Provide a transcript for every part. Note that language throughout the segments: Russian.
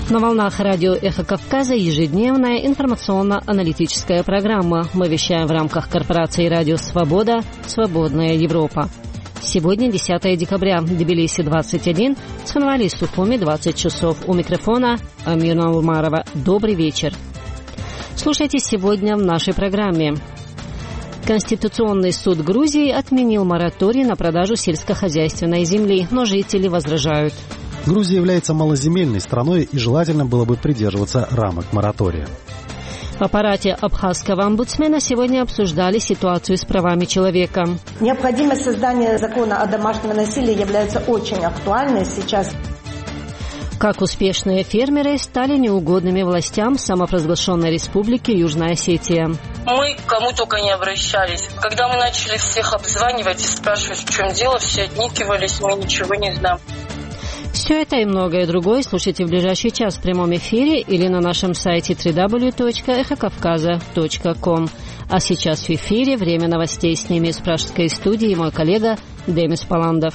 На волнах радио «Эхо Кавказа» ежедневная информационно-аналитическая программа. Мы вещаем в рамках корпорации «Радио Свобода. Свободная Европа». Сегодня 10 декабря, Тбилиси 21, Цхинвали и Сухуми 20 часов. У микрофона Амина Умарова. Добрый вечер. Слушайте сегодня в нашей программе. Конституционный суд Грузии отменил мораторий на продажу сельскохозяйственной земли, но жители возражают. Грузия является малоземельной страной, и желательно было бы придерживаться рамок моратория. В аппарате абхазского омбудсмена сегодня обсуждали ситуацию с правами человека. Необходимость создания закона о домашнем насилии является очень актуальной сейчас. Как успешные фермеры стали неугодными властям самопровозглашенной республики Южная Осетия. Мы к кому только не обращались. Когда мы начали всех обзванивать и спрашивать, в чем дело, все отникивались, мы ничего не знаем. Все это и многое другое слушайте в ближайший час в прямом эфире или на нашем сайте www.эхокавказа.ком. А сейчас в эфире время новостей. С ними из пражской студии мой коллега Демис Паландов.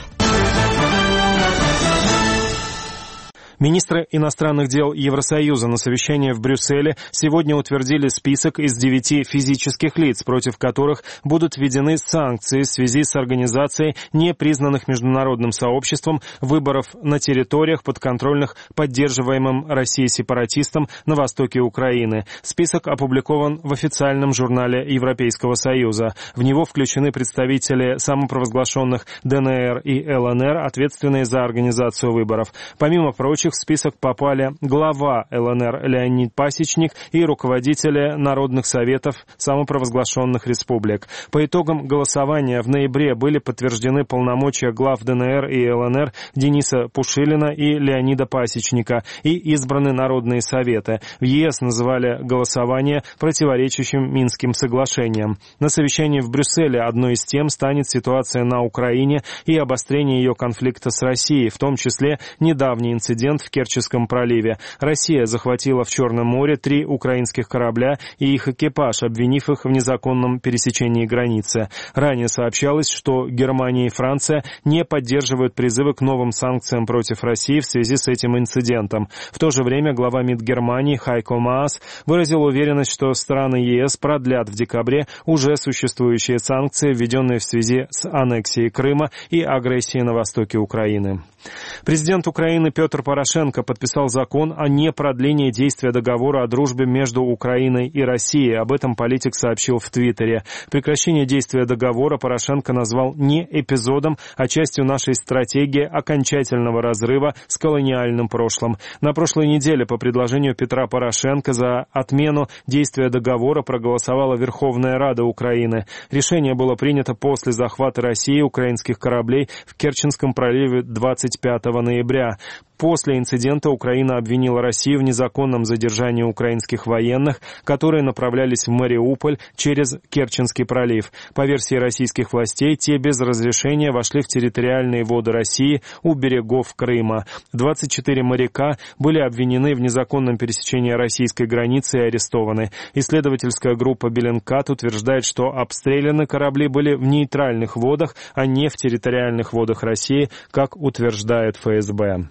Министры иностранных дел Евросоюза на совещании в Брюсселе сегодня утвердили список из 9 физических лиц, против которых будут введены санкции в связи с организацией непризнанных международным сообществом выборов на территориях, подконтрольных поддерживаемым Россией сепаратистам на востоке Украины. Список опубликован в официальном журнале Европейского Союза. В него включены представители самопровозглашенных ДНР и ЛНР, ответственные за организацию выборов. Помимо прочих, в список попали глава ЛНР Леонид Пасечник и руководители народных советов самопровозглашенных республик. По итогам голосования в ноябре были подтверждены полномочия глав ДНР и ЛНР Дениса Пушилина и Леонида Пасечника и избраны народные советы. В ЕС называли голосование противоречащим Минским соглашениям. На совещании в Брюсселе одной из тем станет ситуация на Украине и обострение ее конфликта с Россией, в том числе недавний инцидент в Керченском проливе. Россия захватила в Черном море 3 украинских корабля и их экипаж, обвинив их в незаконном пересечении границы. Ранее сообщалось, что Германия и Франция не поддерживают призывы к новым санкциям против России в связи с этим инцидентом. В то же время глава МИД Германии Хайко Маас выразил уверенность, что страны ЕС продлят в декабре уже существующие санкции, введенные в связи с аннексией Крыма и агрессией на востоке Украины. Президент Украины Петр Порошенко подписал закон о непродлении действия договора о дружбе между Украиной и Россией. Об этом политик сообщил в Твиттере. Прекращение действия договора Порошенко назвал не эпизодом, а частью нашей стратегии окончательного разрыва с колониальным прошлым. На прошлой неделе по предложению Петра Порошенко за отмену действия договора проголосовала Верховная Рада Украины. Решение было принято после захвата России украинских кораблей в Керченском проливе 25 ноября. После инцидента Украина обвинила Россию в незаконном задержании украинских военных, которые направлялись в Мариуполь через Керченский пролив. По версии российских властей, те без разрешения вошли в территориальные воды России у берегов Крыма. 24 моряка были обвинены в незаконном пересечении российской границы и арестованы. Исследовательская группа «Беллинкат» утверждает, что обстреляны корабли были в нейтральных водах, а не в территориальных водах России, как утверждает ФСБ.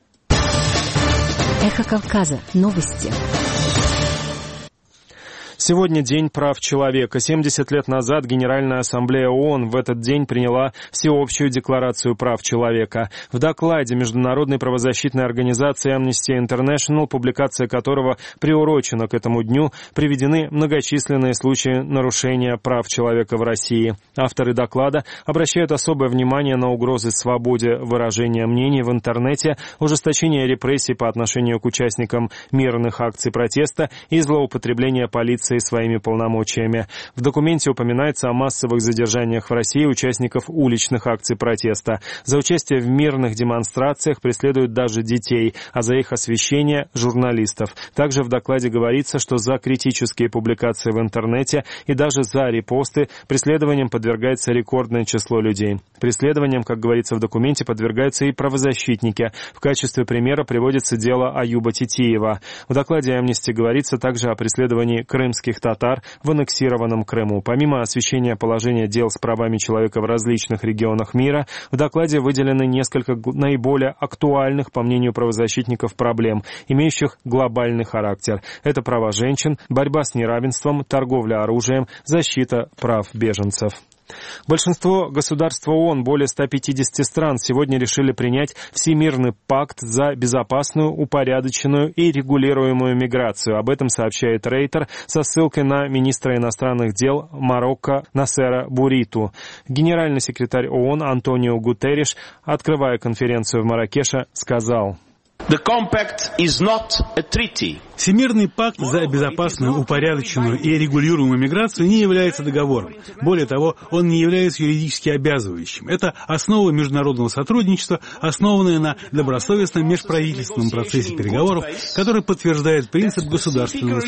Эхо Кавказа. Новости. Сегодня День прав человека. 70 лет назад Генеральная ассамблея ООН в этот день приняла Всеобщую декларацию прав человека. В докладе Международной правозащитной организации Amnesty International, публикация которого приурочена к этому дню, приведены многочисленные случаи нарушения прав человека в России. Авторы доклада обращают особое внимание на угрозы свободе выражения мнений в интернете, ужесточение репрессий по отношению к участникам мирных акций протеста и злоупотребление полиции своими полномочиями. В документе упоминается о массовых задержаниях в России участников уличных акций протеста. За участие в мирных демонстрациях преследуют даже детей, а за их освещение – журналистов. Также в докладе говорится, что за критические публикации в интернете и даже за репосты преследованиям подвергается рекордное число людей. Преследованиям, как говорится в документе, подвергаются и правозащитники. В качестве примера приводится дело Аюба Титиева. В докладе Amnesty говорится также о преследовании крымских крымских татар в аннексированном Крыму. Помимо освещения положения дел с правами человека в различных регионах мира, в докладе выделены несколько наиболее актуальных, по мнению правозащитников, проблем, имеющих глобальный характер. Это права женщин, борьба с неравенством, торговля оружием, защита прав беженцев. Большинство государств ООН, более 150 стран, сегодня решили принять Всемирный пакт за безопасную, упорядоченную и регулируемую миграцию. Об этом сообщает Рейтер со ссылкой на министра иностранных дел Марокко Насера Буриту. Генеральный секретарь ООН Антонио Гутерриш, открывая конференцию в Марракеше, сказал: Всемирный пакт за безопасную, упорядоченную и регулируемую миграцию не является договором. Более того, он не является юридически обязывающим. Это основа международного сотрудничества, основанная на добросовестном межправительственном процессе переговоров, который подтверждает принцип государственного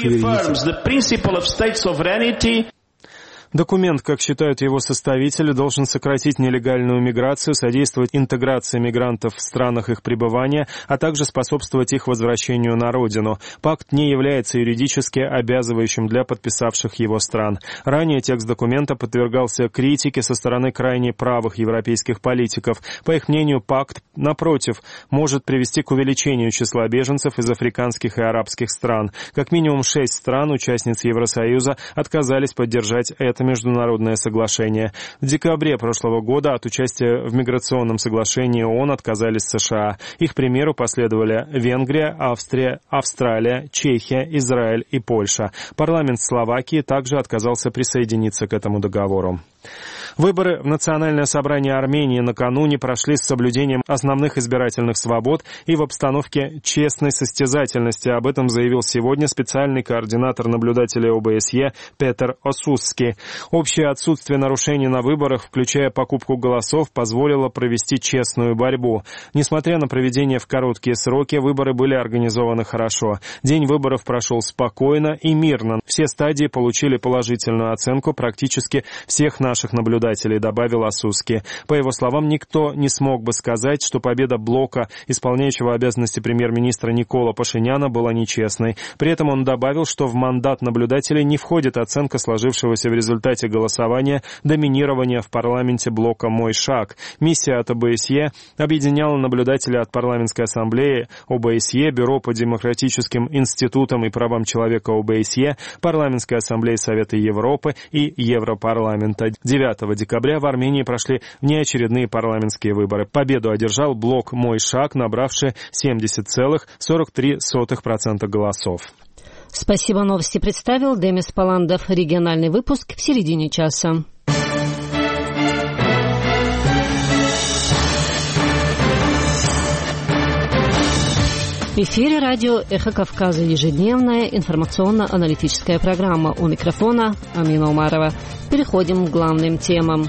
суверенитета. Документ, как считают его составители, должен сократить нелегальную миграцию, содействовать интеграции мигрантов в странах их пребывания, а также способствовать их возвращению на родину. Пакт не является юридически обязывающим для подписавших его стран. Ранее текст документа подвергался критике со стороны крайне правых европейских политиков. По их мнению, пакт, напротив, может привести к увеличению числа беженцев из африканских и арабских стран. Как минимум 6 стран, участниц Евросоюза, отказались поддержать это международное соглашение. В декабре прошлого года от участия в миграционном соглашении ООН отказались США. Их примеру последовали Венгрия, Австрия, Австралия, Чехия, Израиль и Польша. Парламент Словакии также отказался присоединиться к этому договору. Выборы в Национальное собрание Армении накануне прошли с соблюдением основных избирательных свобод и в обстановке честной состязательности. Об этом заявил сегодня специальный координатор наблюдателей ОБСЕ Петер Осусский. Общее отсутствие нарушений на выборах, включая покупку голосов, позволило провести честную борьбу. Несмотря на проведение в короткие сроки, выборы были организованы хорошо. День выборов прошел спокойно и мирно. Все стадии получили положительную оценку практически всех наших наблюдателей, добавил Осусский. По его словам, никто не смог бы сказать, что победа блока, исполняющего обязанности премьер-министра Никола Пашиняна, была нечестной. При этом он добавил, что в мандат наблюдателей не входит оценка сложившегося в результате голосования доминирования в парламенте блока «Мой шаг». Миссия от ОБСЕ объединяла наблюдателей от парламентской ассамблеи ОБСЕ, Бюро по демократическим институтам и правам человека ОБСЕ, парламентской ассамблеи Совета Европы и Европарламента. 9 декабря в Армении прошли внеочередные парламентские выборы. Победу одержал блок «Мой шаг», набравший 70,43% голосов. Спасибо, новости представил Демис Паландов. Региональный выпуск в середине часа. В эфире радио «Эхо Кавказа». Ежедневная информационно-аналитическая программа. У микрофона Амина Умарова. Переходим к главным темам.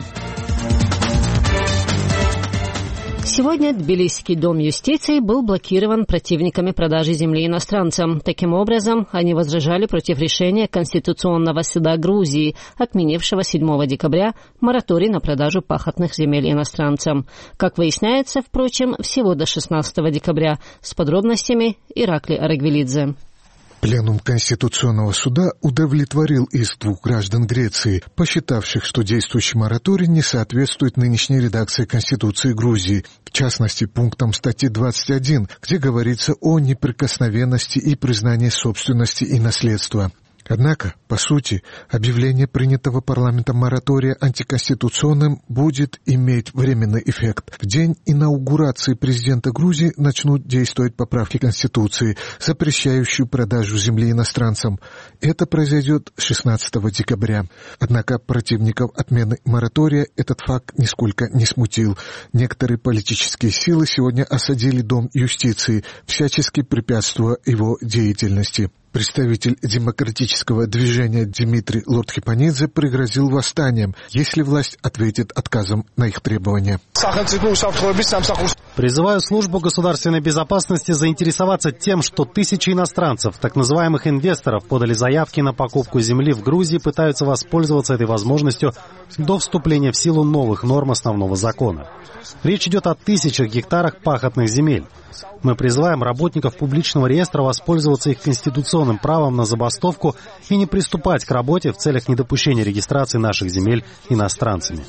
Сегодня Тбилисский дом юстиции был блокирован противниками продажи земли иностранцам. Таким образом, они возражали против решения Конституционного суда Грузии, отменившего 7 декабря мораторий на продажу пахотных земель иностранцам. Как выясняется, впрочем, всего до 16 декабря. С подробностями Иракли Арагвелидзе. Пленум Конституционного суда удовлетворил иск 2 граждан Греции, посчитавших, что действующий мораторий не соответствует нынешней редакции Конституции Грузии, в частности, пунктам статьи 21, где говорится о неприкосновенности и признании собственности и наследства. Однако, по сути, объявление принятого парламентом моратория антиконституционным будет иметь временный эффект. В день инаугурации президента Грузии начнут действовать поправки Конституции, запрещающие продажу земли иностранцам. Это произойдет 16 декабря. Однако противников отмены моратория этот факт нисколько не смутил. Некоторые политические силы сегодня осадили Дом юстиции, всячески препятствуя его деятельности. Представитель демократического движения Дмитрий Лотхипанидзе пригрозил восстанием, если власть ответит отказом на их требования. Призываю службу государственной безопасности заинтересоваться тем, что тысячи иностранцев, так называемых инвесторов, подали заявки на покупку земли в Грузии и пытаются воспользоваться этой возможностью до вступления в силу новых норм основного закона. Речь идет о тысячах гектарах пахотных земель. Мы призываем работников публичного реестра воспользоваться их конституционным правом на забастовку и не приступать к работе в целях недопущения регистрации наших земель иностранцами.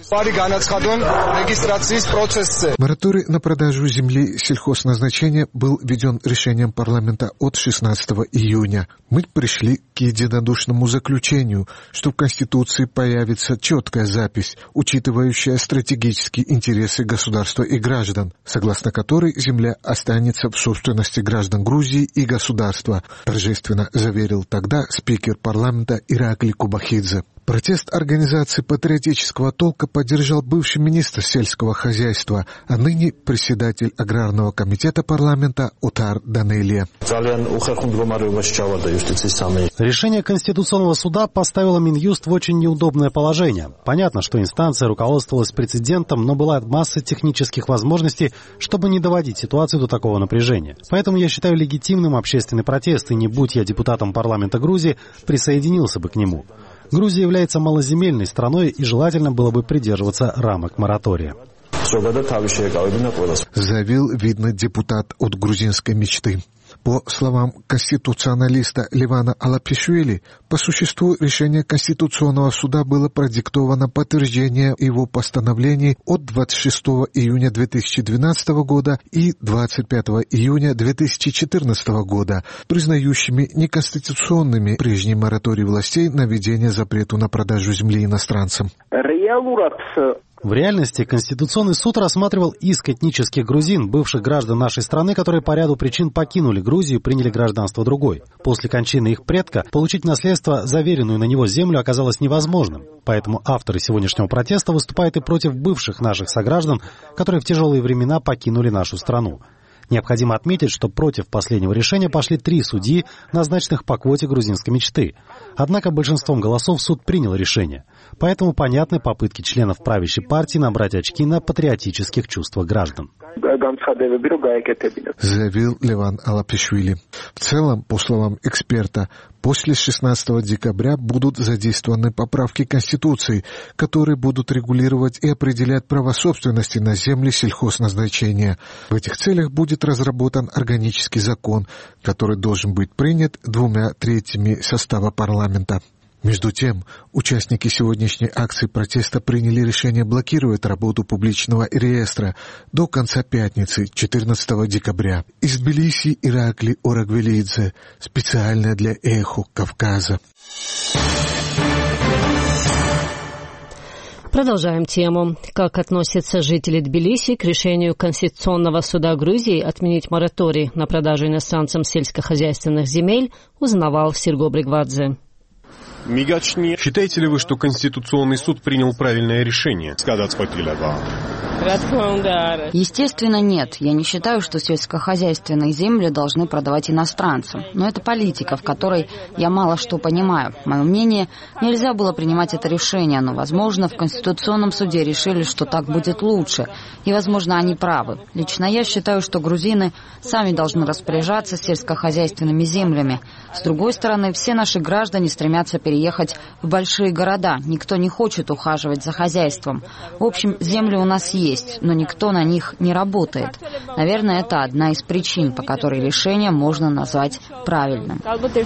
Мораторий на продажу земли сельхозназначения был введен решением парламента от 16 июня. Мы пришли к единодушному заключению, что в Конституции появится четкая запись, учитывающая стратегические интересы государства и граждан, согласно которой земля останется в собственности граждан Грузии и государства, торжественно заверил тогда спикер парламента Иракли Кубахидзе. Протест организации патриотического толка поддержал бывший министр сельского хозяйства, а ныне председатель аграрного комитета парламента Отар Данелия. Решение Конституционного суда поставило Минюст в очень неудобное положение. Понятно, что инстанция руководствовалась прецедентом, но была масса технических возможностей, чтобы не доводить ситуацию до такого напряжения. Поэтому я считаю легитимным общественный протест, и не будь я депутатом парламента Грузии, присоединился бы к нему. Грузия является малоземельной страной, и желательно было бы придерживаться рамок моратория. Заявил видный депутат от грузинской мечты. По словам конституционалиста Левана Алапишвили, по существу решение Конституционного суда было продиктовано подтверждением его постановлений от 26 июня 2012 года и 25 июня 2014 года, признающими неконституционными прежний мораторий властей на введение запрета на продажу земли иностранцам. В реальности Конституционный суд рассматривал иск этнических грузин, бывших граждан нашей страны, которые по ряду причин покинули Грузию и приняли гражданство другой. После кончины их предка получить наследство, заверенную на него землю, оказалось невозможным. Поэтому авторы сегодняшнего протеста выступают и против бывших наших сограждан, которые в тяжелые времена покинули нашу страну. Необходимо отметить, что против последнего решения пошли 3 судьи, назначенных по квоте грузинской мечты. Однако большинством голосов суд принял решение. Поэтому понятны попытки членов правящей партии набрать очки на патриотических чувствах граждан. Заявил Леван Алапишвили. В целом, по словам эксперта, после 16 декабря будут задействованы поправки Конституции, которые будут регулировать и определять право собственности на земли сельхозназначения. В этих целях будет разработан органический закон, который должен быть принят 2/3 состава парламента. Между тем, участники сегодняшней акции протеста приняли решение блокировать работу публичного реестра до конца пятницы, 14 декабря. Из Тбилиси Иракли Орагвелидзе, специально для «Эхо Кавказа». Продолжаем тему. Как относятся жители Тбилиси к решению Конституционного суда Грузии отменить мораторий на продажу иностранцам сельскохозяйственных земель, узнавал Сирго Бригвадзе. Считаете ли вы, что Конституционный суд принял правильное решение? Естественно, нет. Я не считаю, что сельскохозяйственные земли должны продавать иностранцам. Но это политика, в которой я мало что понимаю. Мое мнение, нельзя было принимать это решение, но, возможно, в Конституционном суде решили, что так будет лучше. И, возможно, они правы. Лично я считаю, что грузины сами должны распоряжаться сельскохозяйственными землями. С другой стороны, все наши граждане стремятся переехать в большие города. Никто не хочет ухаживать за хозяйством. В общем, земли у нас есть, но никто на них не работает. Наверное, это одна из причин, по которой решение можно назвать правильным.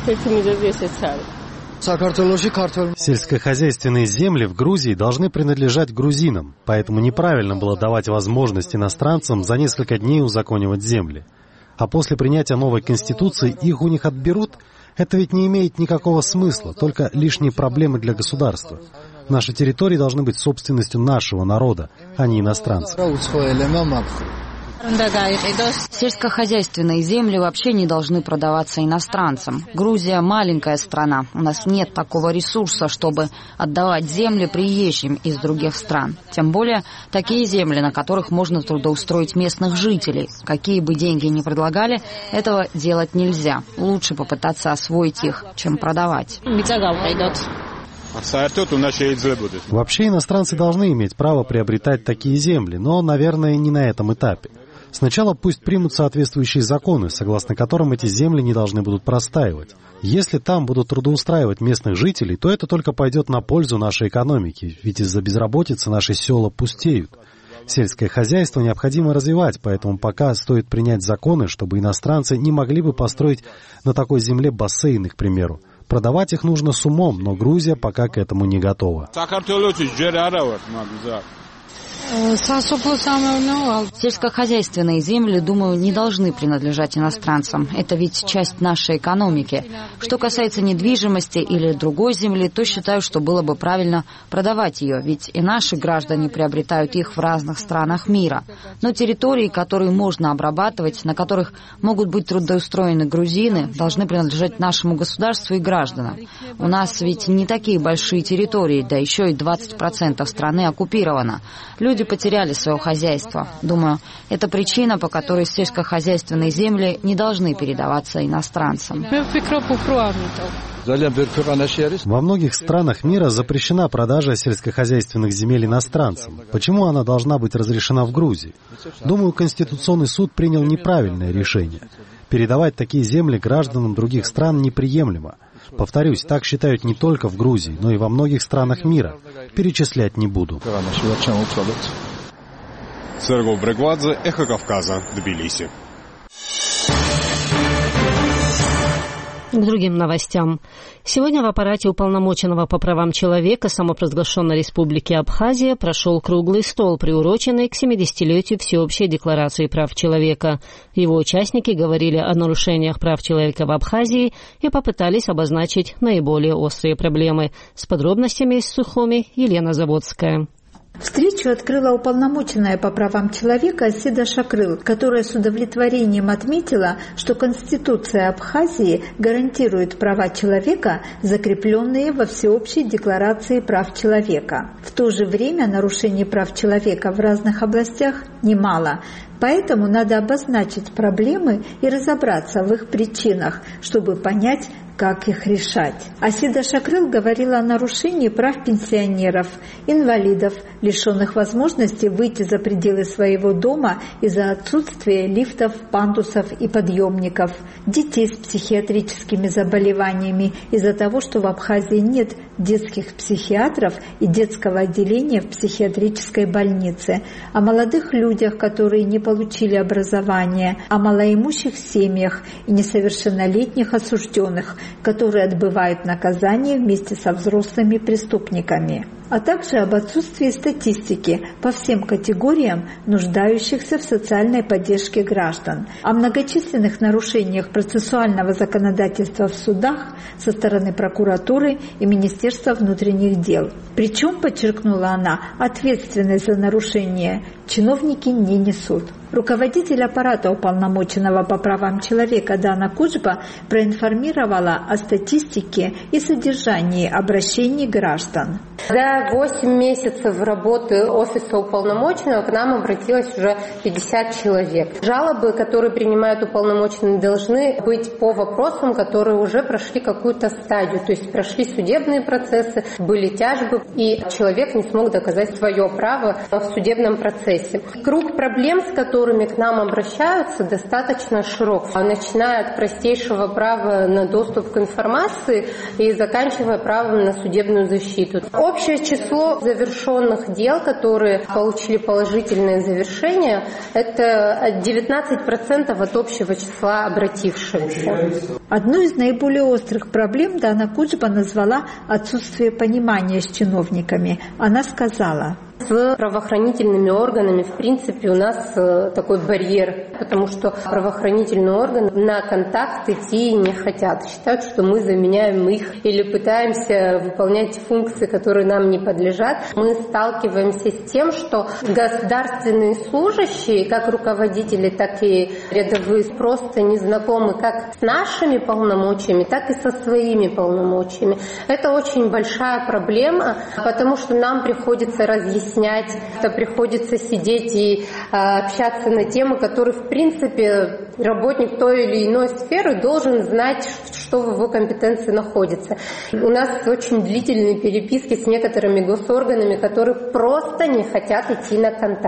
Сельскохозяйственные земли в Грузии должны принадлежать грузинам, поэтому неправильно было давать возможность иностранцам за несколько дней узаконивать земли. А после принятия новой конституции их у них отберут? Это ведь не имеет никакого смысла, только лишние проблемы для государства. Наши территории должны быть собственностью нашего народа, а не иностранцев. Сельскохозяйственные земли вообще не должны продаваться иностранцам. Грузия маленькая страна. У нас нет такого ресурса, чтобы отдавать земли приезжим из других стран. Тем более такие земли, на которых можно трудоустроить местных жителей. Какие бы деньги ни предлагали, этого делать нельзя. Лучше попытаться освоить их, чем продавать. Вообще иностранцы должны иметь право приобретать такие земли, но, наверное, не на этом этапе. Сначала пусть примут соответствующие законы, согласно которым эти земли не должны будут простаивать. Если там будут трудоустраивать местных жителей, то это только пойдет на пользу нашей экономики, ведь из-за безработицы наши села пустеют. Сельское хозяйство необходимо развивать, поэтому пока стоит принять законы, чтобы иностранцы не могли бы построить на такой земле бассейны, к примеру. Продавать их нужно с умом, но Грузия пока к этому не готова. Сельскохозяйственные земли, думаю, не должны принадлежать иностранцам. Это ведь часть нашей экономики. Что касается недвижимости или другой земли, то считаю, что было бы правильно продавать ее, ведь и наши граждане приобретают их в разных странах мира. Но территории, которые можно обрабатывать, на которых могут быть трудоустроены грузины, должны принадлежать нашему государству и гражданам. У нас ведь не такие большие территории, да еще и 20% страны оккупировано. Люди потеряли свое хозяйство. Думаю, это причина, по которой сельскохозяйственные земли не должны передаваться иностранцам. Во многих странах мира запрещена продажа сельскохозяйственных земель иностранцам. Почему она должна быть разрешена в Грузии? Думаю, Конституционный суд принял неправильное решение. Передавать такие земли гражданам других стран неприемлемо. Повторюсь, так считают не только в Грузии, но и во многих странах мира. Перечислять не буду. Сергей Брегвадзе, Эхо Кавказа, Тбилиси. К другим новостям. Сегодня в аппарате уполномоченного по правам человека самопровозглашенной Республики Абхазия прошел круглый стол, приуроченный к 70-летию Всеобщей декларации прав человека. Его участники говорили о нарушениях прав человека в Абхазии и попытались обозначить наиболее острые проблемы. С подробностями из Сухуми Елена Заводская. Встречу открыла уполномоченная по правам человека Асида Шакрыл, которая с удовлетворением отметила, что Конституция Абхазии гарантирует права человека, закрепленные во Всеобщей декларации прав человека. В то же время нарушений прав человека в разных областях немало. Поэтому надо обозначить проблемы и разобраться в их причинах, чтобы понять, как их решать. Асида Шакрыл говорила о нарушении прав пенсионеров, инвалидов, лишенных возможности выйти за пределы своего дома из-за отсутствия лифтов, пандусов и подъемников, детей с психиатрическими заболеваниями из-за того, что в Абхазии нет детских психиатров и детского отделения в психиатрической больнице, о молодых людях, которые не получили образование, о малоимущих семьях и несовершеннолетних осужденных, которые отбывают наказание вместе со взрослыми преступниками, а также об отсутствии статистики по всем категориям нуждающихся в социальной поддержке граждан, о многочисленных нарушениях процессуального законодательства в судах со стороны прокуратуры и Министерства внутренних дел. Причем, подчеркнула она, ответственность за нарушение чиновники не несут. Руководитель аппарата уполномоченного по правам человека Дана Куджба проинформировала о статистике и содержании обращений граждан. За 8 месяцев работы офиса уполномоченного к нам обратилось уже 50 человек. Жалобы, которые принимают уполномоченные, должны быть по вопросам, которые уже прошли какую-то стадию, то есть прошли судебные процессы, были тяжбы, и человек не смог доказать свое право в судебном процессе. Круг проблем, с которыми к нам обращаются, достаточно широк, начиная от простейшего права на доступ к информации и заканчивая правом на судебную защиту. Общее число завершенных дел, которые получили положительное завершение, это 19% от общего числа обратившихся. Одну из наиболее острых проблем Дана Куджба назвала отсутствие понимания с чиновниками. Она сказала: с правоохранительными органами, в принципе, у нас такой барьер, потому что правоохранительные органы на контакт идти не хотят. Считают, что мы заменяем их или пытаемся выполнять функции, которые нам не подлежат. Мы сталкиваемся с тем, что государственные служащие, как руководители, так и рядовые, просто не знакомы как с нашими полномочиями, так и со своими полномочиями. Это очень большая проблема, потому что нам приходится разъяснять, что приходится сидеть и общаться на темы, которые, в принципе, работник той или иной сферы должен знать, что в его компетенции находится. У нас очень длительные переписки с некоторыми госорганами, которые просто не хотят идти на контакт.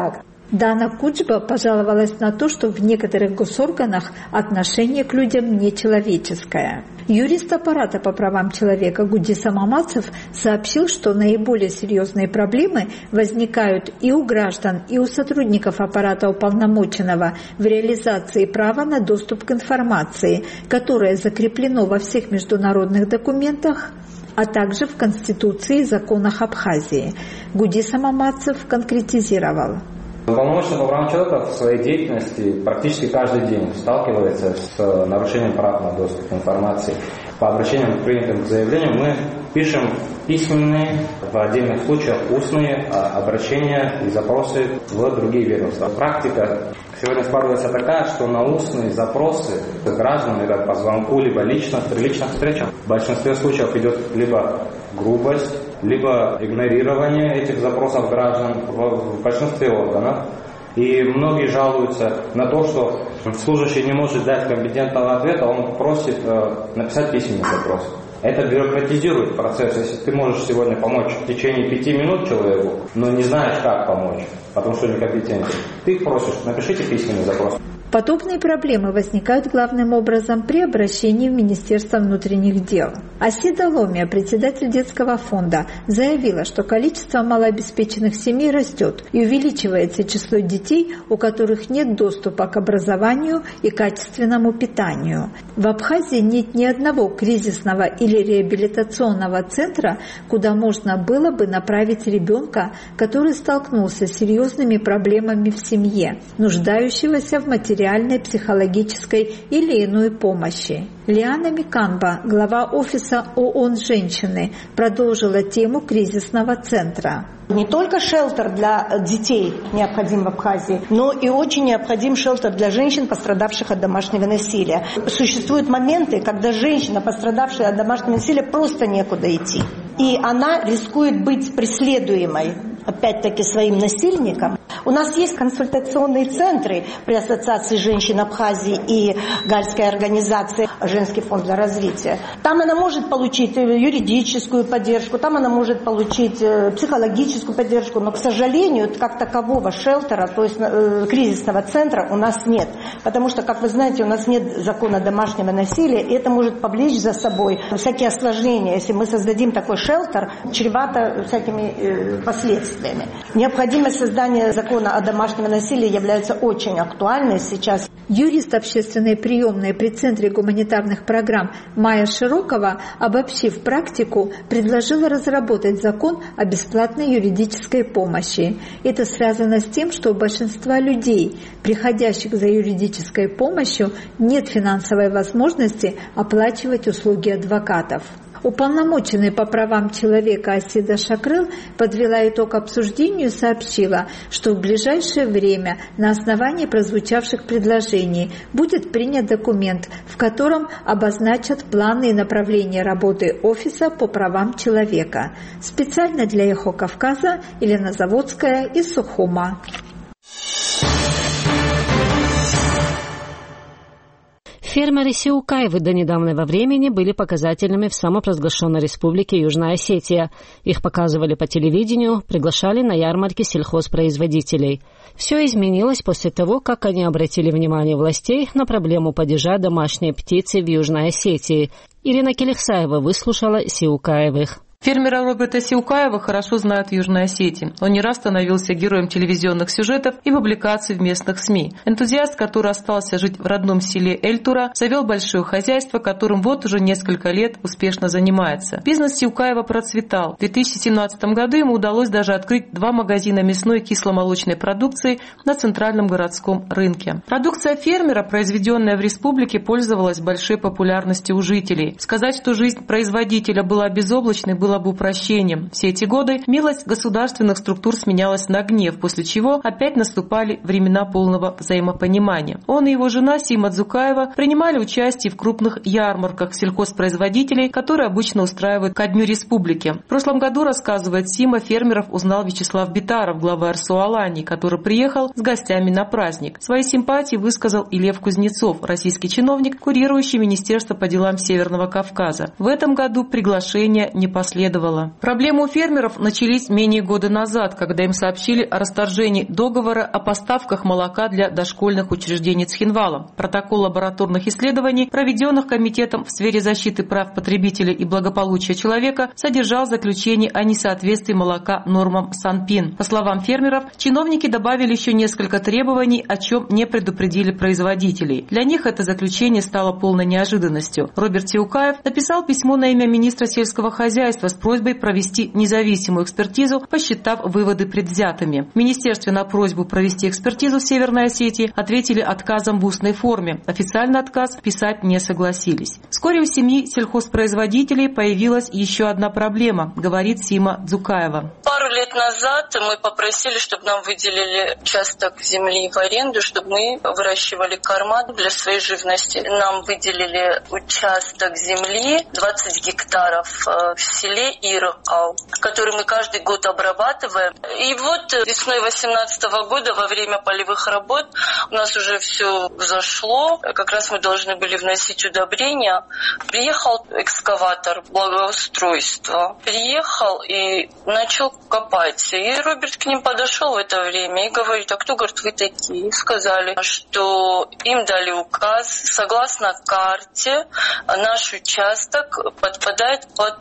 Дана Куджба пожаловалась на то, что в некоторых госорганах отношение к людям нечеловеческое. Юрист аппарата по правам человека Гудиса Мамацев сообщил, что наиболее серьезные проблемы возникают и у граждан, и у сотрудников аппарата уполномоченного в реализации права на доступ к информации, которое закреплено во всех международных документах, а также в Конституции и законах Абхазии. Гудиса Мамацев конкретизировал. Уполномоченный по правам человека в своей деятельности практически каждый день сталкивается с нарушением прав на доступ к информации. По обращениям, принятым к заявлениям, мы пишем письменные, в отдельных случаях устные обращения и запросы в другие ведомства. Практика сегодня складывается такая, что на устные запросы граждан, по звонку, либо лично, при личных встречах, в большинстве случаев идет либо грубость, либо игнорирование этих запросов граждан в большинстве органов. И многие жалуются на то, что служащий не может дать компетентного ответа, он просит написать письменный запрос. Это бюрократизирует процесс. Если ты можешь сегодня помочь в течение 5 минут человеку, но не знаешь, как помочь, потому что некомпетентен, ты просишь, напишите письменный запрос. Подобные проблемы возникают главным образом при обращении в Министерство внутренних дел. Асида Ломия, председатель детского фонда, заявила, что количество малообеспеченных семей растет и увеличивается число детей, у которых нет доступа к образованию и качественному питанию. В Абхазии нет ни одного кризисного или реабилитационного центра, куда можно было бы направить ребенка, который столкнулся с серьезными проблемами в семье, нуждающегося в материальной, психологической или иной помощи. Лиана Миканба, глава офиса ООН «Женщины», продолжила тему кризисного центра. Не только шелтер для детей необходим в Абхазии, но и очень необходим шелтер для женщин, пострадавших от домашнего насилия. Существуют моменты, когда женщина, пострадавшая от домашнего насилия, просто некуда идти. И она рискует быть преследуемой, опять-таки, своим насильником. У нас есть консультационные центры при Ассоциации женщин Абхазии и Гальской организации «Женский фонд для развития». Там она может получить юридическую поддержку, там она может получить психологическую поддержку, но, к сожалению, как такового шелтера, то есть кризисного центра у нас нет. Потому что, как вы знаете, у нас нет закона домашнего насилия, и это может повлечь за собой всякие осложнения. Если мы создадим такой шелтер, чревато всякими последствиями. Необходимость создания закона о домашнем насилии является очень актуальной сейчас. Юрист общественной приемной при Центре гуманитарных программ Майя Широкова, обобщив практику, предложила разработать закон о бесплатной юридической помощи. Это связано с тем, что у большинства людей, приходящих за юридической помощью, нет финансовой возможности оплачивать услуги адвокатов. Уполномоченный по правам человека Асида Шакрыл подвела итог обсуждению и сообщила, что в ближайшее время на основании прозвучавших предложений будет принят документ, в котором обозначат планы и направления работы офиса по правам человека. Специально для Эхо Кавказа Елена Заводская из Сухума. Фермеры Сиукаевы до недавнего времени были показательными в самопровозглашенной республике Южная Осетия. Их показывали по телевидению, приглашали на ярмарки сельхозпроизводителей. Все изменилось после того, как они обратили внимание властей на проблему падежа домашней птицы в Южной Осетии. Ирина Келихсаева выслушала Сиукаевых. Фермера Роберта Сиукаева хорошо знают в Южной Осетии. Он не раз становился героем телевизионных сюжетов и публикаций в местных СМИ. Энтузиаст, который остался жить в родном селе Эльтура, завел большое хозяйство, которым вот уже несколько лет успешно занимается. Бизнес Сиукаева процветал. В 2017 году ему удалось даже открыть 2 магазина мясной и кисломолочной продукции на центральном городском рынке. Продукция фермера, произведенная в республике, пользовалась большой популярностью у жителей. Сказать, что жизнь производителя была безоблачной, было бы упрощением. Все эти годы милость государственных структур сменялась на гнев, после чего опять наступали времена полного взаимопонимания. Он и его жена Сима Дзукаева принимали участие в крупных ярмарках сельхозпроизводителей, которые обычно устраивают ко Дню Республики. В прошлом году, рассказывает Сима, фермеров узнал Вячеслав Битаров, глава РСО Алании, который приехал с гостями на праздник. Свои симпатии высказал и Лев Кузнецов, российский чиновник, курирующий Министерство по делам Северного Кавказа. В этом году приглашение не последовало. последовало. Проблемы у фермеров начались менее года назад, когда им сообщили о расторжении договора о поставках молока для дошкольных учреждений Цхинвала. Протокол лабораторных исследований, проведенных комитетом в сфере защиты прав потребителей и благополучия человека, содержал заключение о несоответствии молока нормам Санпин. По словам фермеров, чиновники добавили еще несколько требований, о чем не предупредили производителей. Для них это заключение стало полной неожиданностью. Роберт Тиукаев написал письмо на имя министра сельского хозяйства с просьбой провести независимую экспертизу, посчитав выводы предвзятыми. В министерстве на просьбу провести экспертизу в Северной Осетии ответили отказом в устной форме. Официальный отказ писать не согласились. Вскоре у семьи сельхозпроизводителей появилась еще одна проблема, говорит Сима Дзукаева. Пару лет назад мы попросили, чтобы нам выделили участок земли в аренду, чтобы мы выращивали корма для своей живности. Нам выделили участок земли 20 гектаров в селе Иркау, который мы каждый год обрабатываем. И вот весной 2018 года во время полевых работ у нас уже все взошло. Как раз мы должны были вносить удобрения. Приехал экскаватор благоустройства. Приехал и начал копать. И Роберт к ним подошел в это время и говорит: а кто, говорит, вы такие? И сказали, что им дали указ, согласно карте наш участок подпадает под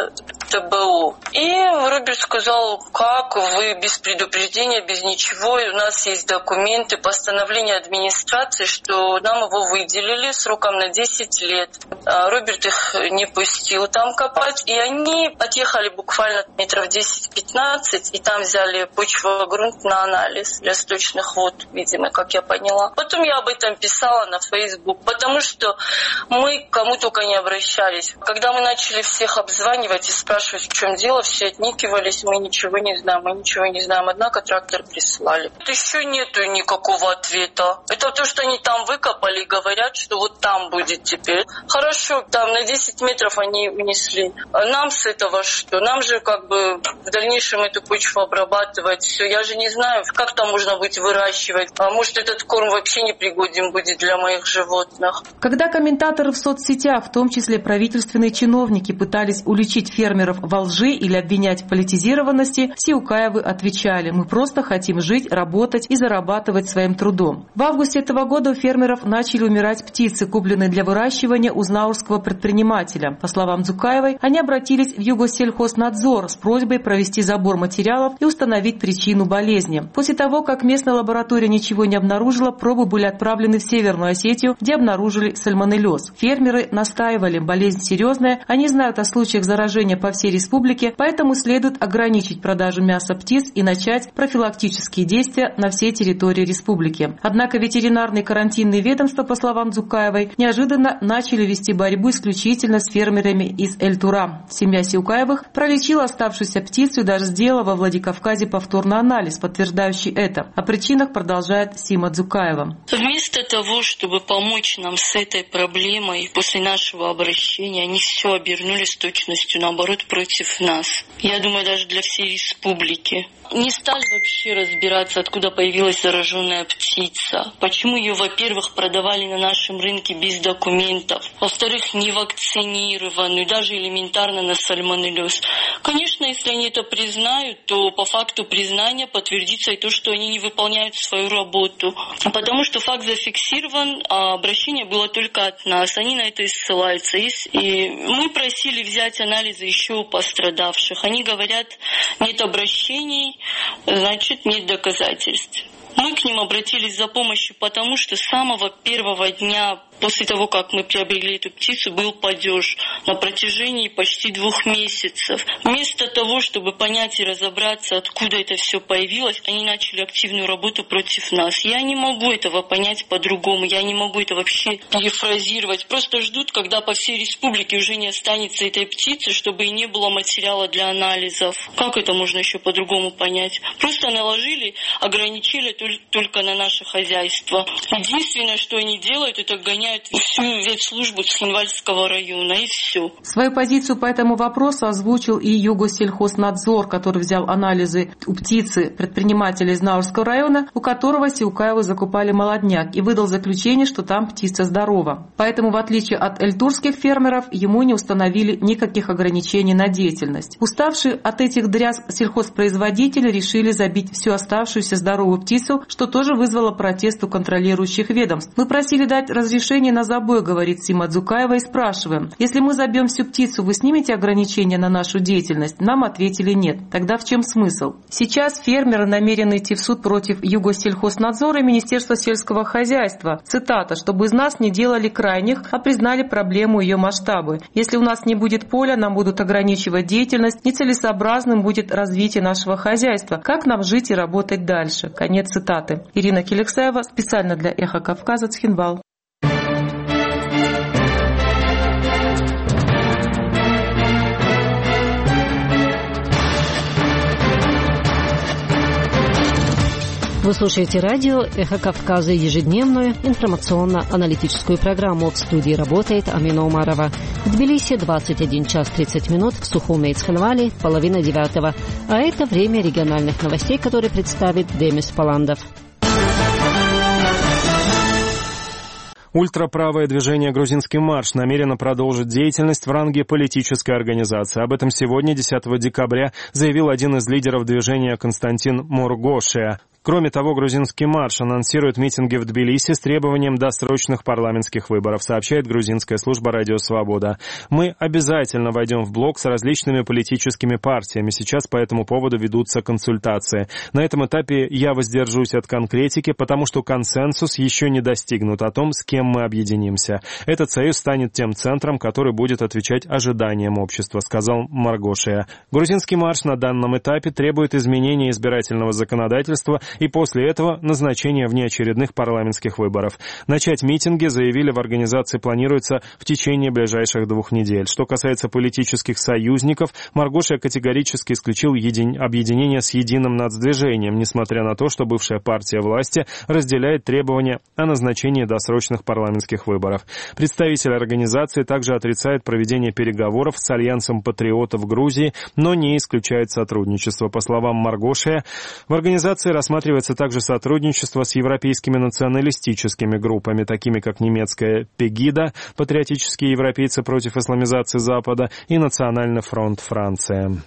ТБУ. И Роберт сказал: как вы без предупреждения, без ничего, у нас есть документы, постановление администрации, что нам его выделили сроком на 10 лет. Роберт их не пустил там копать, и они отъехали буквально метров 10-15, и там взяли почвогрунт на анализ для сточных вод, видимо, как я поняла. Потом я об этом писала на Facebook, потому что мы к кому только не обращались. Когда мы начали всех обзванивать и спрашивать, в чем дело, все отникивались: мы ничего не знаем, мы ничего не знаем. Однако трактор прислали. Еще нету никакого ответа. Это то, что они там выкопали и говорят, что вот там будет теперь. Хорошо, там на 10 метров они унесли. А нам с этого что? Нам же как бы в дальнейшем эту почву обрабатывать. Все, я же не знаю, как там можно будет выращивать. А может, этот корм вообще непригоден будет для моих животных. Когда комментаторы в соцсетях, в том числе правительственные чиновники, пытались уличить фермеров во лжи или обвинять в политизированности, Сиукаевы отвечали: мы просто хотим жить, работать и зарабатывать своим трудом. В августе этого года у фермеров начали умирать птицы, купленные для выращивания у знаурского предпринимателя. По словам Дзукаевой, они обратились в Югосельхознадзор с просьбой провести забор материалов и установить причину болезни. После того, как местная лаборатория ничего не обнаружила, пробы были отправлены в Северную Осетию, где обнаружили сальмонеллез. Фермеры настаивали: болезнь серьезная, они знают о случаях заражения по всей республике, поэтому следует ограничить продажу мяса птиц и начать профилактические действия на всей территории республики. Однако ветеринарные карантинные ведомства, по словам Дзукаевой, неожиданно начали вести борьбу исключительно с фермерами из Эль-Тура. Семья Сиукаевых пролечила оставшуюся птицу и даже сделала во Владикавказе повторный анализ, подтверждающий это. О причинах продолжает Сима Дзукаева. Вместо того, чтобы помочь нам с этой проблемой, после нашего обращения они все обернули с точностью наоборот против нас. Я думаю, даже для всей республики. Не стали вообще разбираться, откуда появилась зараженная птица. Почему ее, во-первых, продавали на нашем рынке без документов. Во-вторых, не вакцинированную, даже элементарно на сальмонеллез. Конечно, если они это признают, то по факту признания подтвердится и то, что они не выполняют свою работу. Потому что факт зафиксирован, а обращение было только от нас. Они на это и ссылаются. И мы просили взять анализы еще у пострадавших. Они говорят: нет обращений, значит, нет доказательств. Мы к ним обратились за помощью, потому что с самого первого дня после того, как мы приобрели эту птицу, был падеж на протяжении почти 2 месяцев. Вместо того, чтобы понять и разобраться, откуда это все появилось, они начали активную работу против нас. Я не могу этого понять по-другому, я не могу это вообще перефразировать. Просто ждут, когда по всей республике уже не останется этой птицы, чтобы и не было материала для анализов. Как это можно еще по-другому понять? Просто наложили, ограничили только на наше хозяйство. Единственное, что они делают, это гонять выполняют всю ветслужбу Цхинвальского района, и все. Свою позицию по этому вопросу озвучил и Югосельхознадзор, который взял анализы у птицы предпринимателя из Наурского района, у которого Сиукаевы закупали молодняк, и выдал заключение, что там птица здорова. Поэтому, в отличие от эльтурских фермеров, ему не установили никаких ограничений на деятельность. Уставшие от этих дрязг сельхозпроизводители решили забить всю оставшуюся здоровую птицу, что тоже вызвало протест у контролирующих ведомств. Мы просили дать разрешение на забой, говорит Сима Дзукаева, и спрашиваем: если мы забьем всю птицу, вы снимете ограничения на нашу деятельность? Нам ответили нет. Тогда в чем смысл? Сейчас фермеры намерены идти в суд против Югосельхознадзора и Министерства сельского хозяйства. Цитата: чтобы из нас не делали крайних, а признали проблему ее масштабы. Если у нас не будет поля, нам будут ограничивать деятельность, нецелесообразным будет развитие нашего хозяйства. Как нам жить и работать дальше? Конец цитаты. Ирина Келексаева, специально для Эхо Кавказа, Цхинвал. Вы слушаете радио «Эхо Кавказа», ежедневную информационно-аналитическую программу. В студии работает Амина Умарова. В Тбилиси 21 час 30 минут, в Сухуме и Цхинвале 8:30. А это время региональных новостей, которые представит Демис Паландов. Ультраправое движение «Грузинский марш» намерено продолжить деятельность в ранге политической организации. Об этом сегодня, 10 декабря, заявил один из лидеров движения Константин Моргошия. Кроме того, «Грузинский марш» анонсирует митинги в Тбилиси с требованием досрочных парламентских выборов, сообщает грузинская служба «Радио Свобода». Мы обязательно войдем в блок с различными политическими партиями. Сейчас по этому поводу ведутся консультации. На этом этапе я воздержусь от конкретики, потому что консенсус еще не достигнут о том, с кем мы объединимся. Этот союз станет тем центром, который будет отвечать ожиданиям общества, сказал Моргошия. «Грузинский марш» на данном этапе требует изменения избирательного законодательства и после этого назначения внеочередных парламентских выборов. Начать митинги, заявили в организации, планируется в течение ближайших 2 недель. Что касается политических союзников, Моргошия категорически исключил объединение с единым нацдвижением, несмотря на то, что бывшая партия власти разделяет требования о назначении досрочных парламентских выборов. Представитель организации также отрицает проведение переговоров с Альянсом патриотов Грузии, но не исключает сотрудничество. По словам Моргошия, в организации рассматривается также сотрудничество с европейскими националистическими группами, такими как немецкая Пегида, патриотические европейцы против исламизации Запада, и Национальный фронт Франция.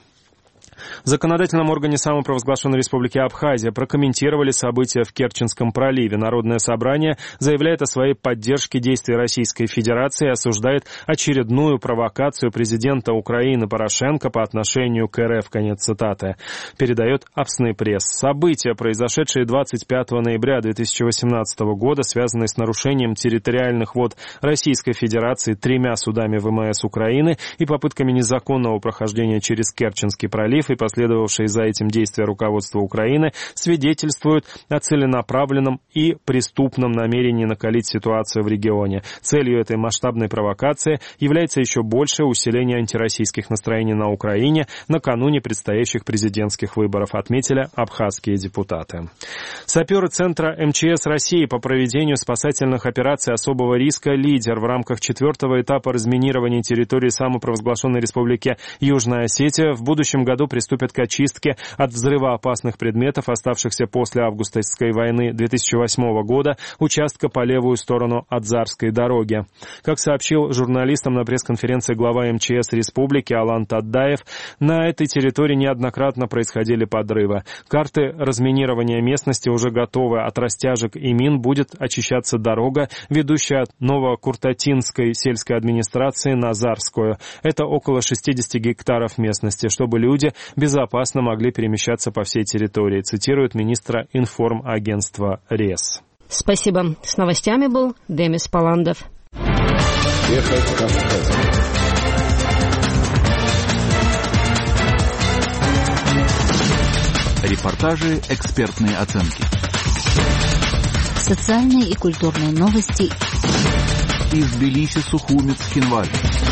В законодательном органе самопровозглашенной республики Абхазия прокомментировали события в Керченском проливе. Народное собрание заявляет о своей поддержке действий Российской Федерации и осуждает очередную провокацию президента Украины Порошенко по отношению к РФ. Конец цитаты. Передает Апсны пресс. События, произошедшие 25 ноября 2018 года, связанные с нарушением территориальных вод Российской Федерации 3 судами ВМС Украины и попытками незаконного прохождения через Керченский пролив и последовавшие за этим действия руководства Украины, свидетельствуют о целенаправленном и преступном намерении накалить ситуацию в регионе. Целью этой масштабной провокации является еще большее усиление антироссийских настроений на Украине накануне предстоящих президентских выборов, отметили абхазские депутаты. Саперы Центра МЧС России по проведению спасательных операций особого риска «Лидер» в рамках 4-го этапа разминирования территории самопровозглашенной республики Южная Осетия в будущем году приступят к очистке от взрывоопасных предметов, оставшихся после августовской войны 2008 года, участка по левую сторону от Зарской дороги. Как сообщил журналистам на пресс-конференции глава МЧС республики Алан Таддаев, на этой территории неоднократно происходили подрывы. Карты разминирования местности уже готовы. От растяжек и мин будет очищаться дорога, ведущая от Новокуртатинской сельской администрации на Зарскую. Это около 60 гектаров местности, чтобы люди безопасно могли перемещаться по всей территории, цитирует министра информагентства РЕС. Спасибо. С новостями был Демис Паландов. Репортажи, экспертные оценки. Социальные и культурные новости. Из Тбилиси, Сухуми, Цхинваль.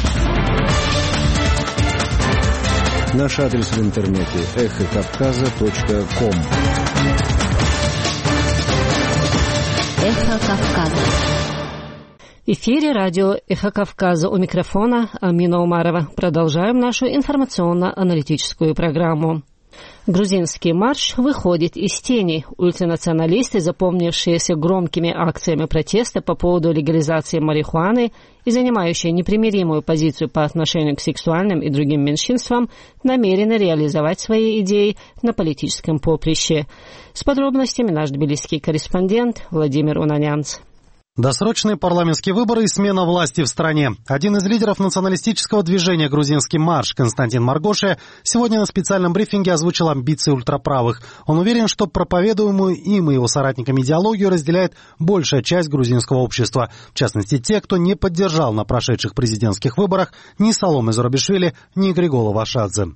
Наш адрес в интернете эхокавказа.ком. Эхо Кавказа. В эфире радио «Эхо Кавказа», у микрофона Амина Умарова. Продолжаем нашу информационно-аналитическую программу. Грузинский марш выходит из тени. Ультранационалисты, запомнившиеся громкими акциями протеста по поводу легализации марихуаны и занимающие непримиримую позицию по отношению к сексуальным и другим меньшинствам, намерены реализовать свои идеи на политическом поприще. С подробностями наш тбилисский корреспондент Владимир Унанянц. Досрочные парламентские выборы и смена власти в стране. Один из лидеров националистического движения «Грузинский марш» Константин Маргоше сегодня на специальном брифинге озвучил амбиции ультраправых. Он уверен, что проповедуемую им и его соратниками идеологию разделяет большая часть грузинского общества. В частности, те, кто не поддержал на прошедших президентских выборах ни Саломе Зурабишвили, ни Григола Вашадзе.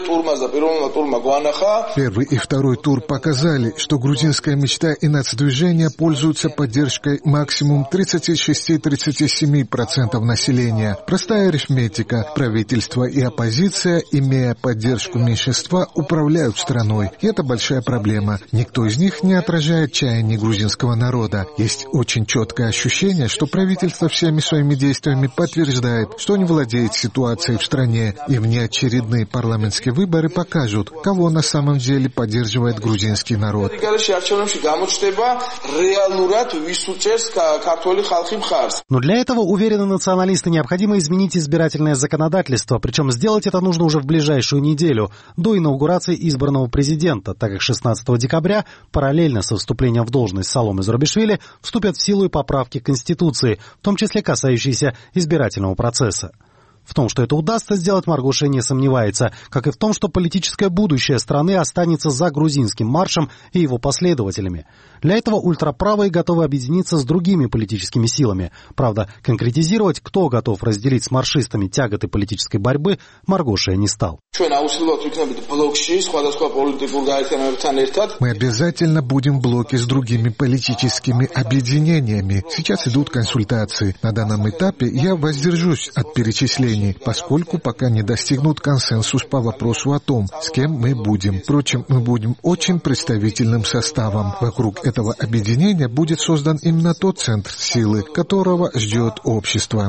Первый и второй тур показали, что грузинская мечта и нацдвижение пользуются поддержкой максимум 36-37% населения. Простая арифметика. Правительство и оппозиция, имея поддержку меньшинства, управляют страной. И это большая проблема. Никто из них не отражает чаяний грузинского народа. Есть очень четкое ощущение, что правительство всеми своими действиями подтверждает, что не владеет ситуацией в стране. И внеочередные парламентские выборы покажут, кого на самом деле поддерживает грузинский народ. Но для этого, уверены националисты, необходимо изменить избирательное законодательство, причем сделать это нужно уже в ближайшую неделю, до инаугурации избранного президента, так как 16 декабря, параллельно со вступлением в должность Саломе Зурабишвили, вступят в силу и поправки к Конституции, в том числе касающиеся избирательного процесса. В том, что это удастся сделать, Маргоше не сомневается, как и в том, что политическое будущее страны останется за грузинским маршем и его последователями. Для этого ультраправые готовы объединиться с другими политическими силами. Правда, конкретизировать, кто готов разделить с маршистами тяготы политической борьбы, Маргоше не стал. Мы обязательно будем в блоке с другими политическими объединениями. Сейчас идут консультации. На данном этапе я воздержусь от перечислений, поскольку пока не достигнут консенсус по вопросу о том, с кем мы будем. Впрочем, мы будем очень представительным составом. Вокруг этого объединения будет создан именно тот центр силы, которого ждет общество.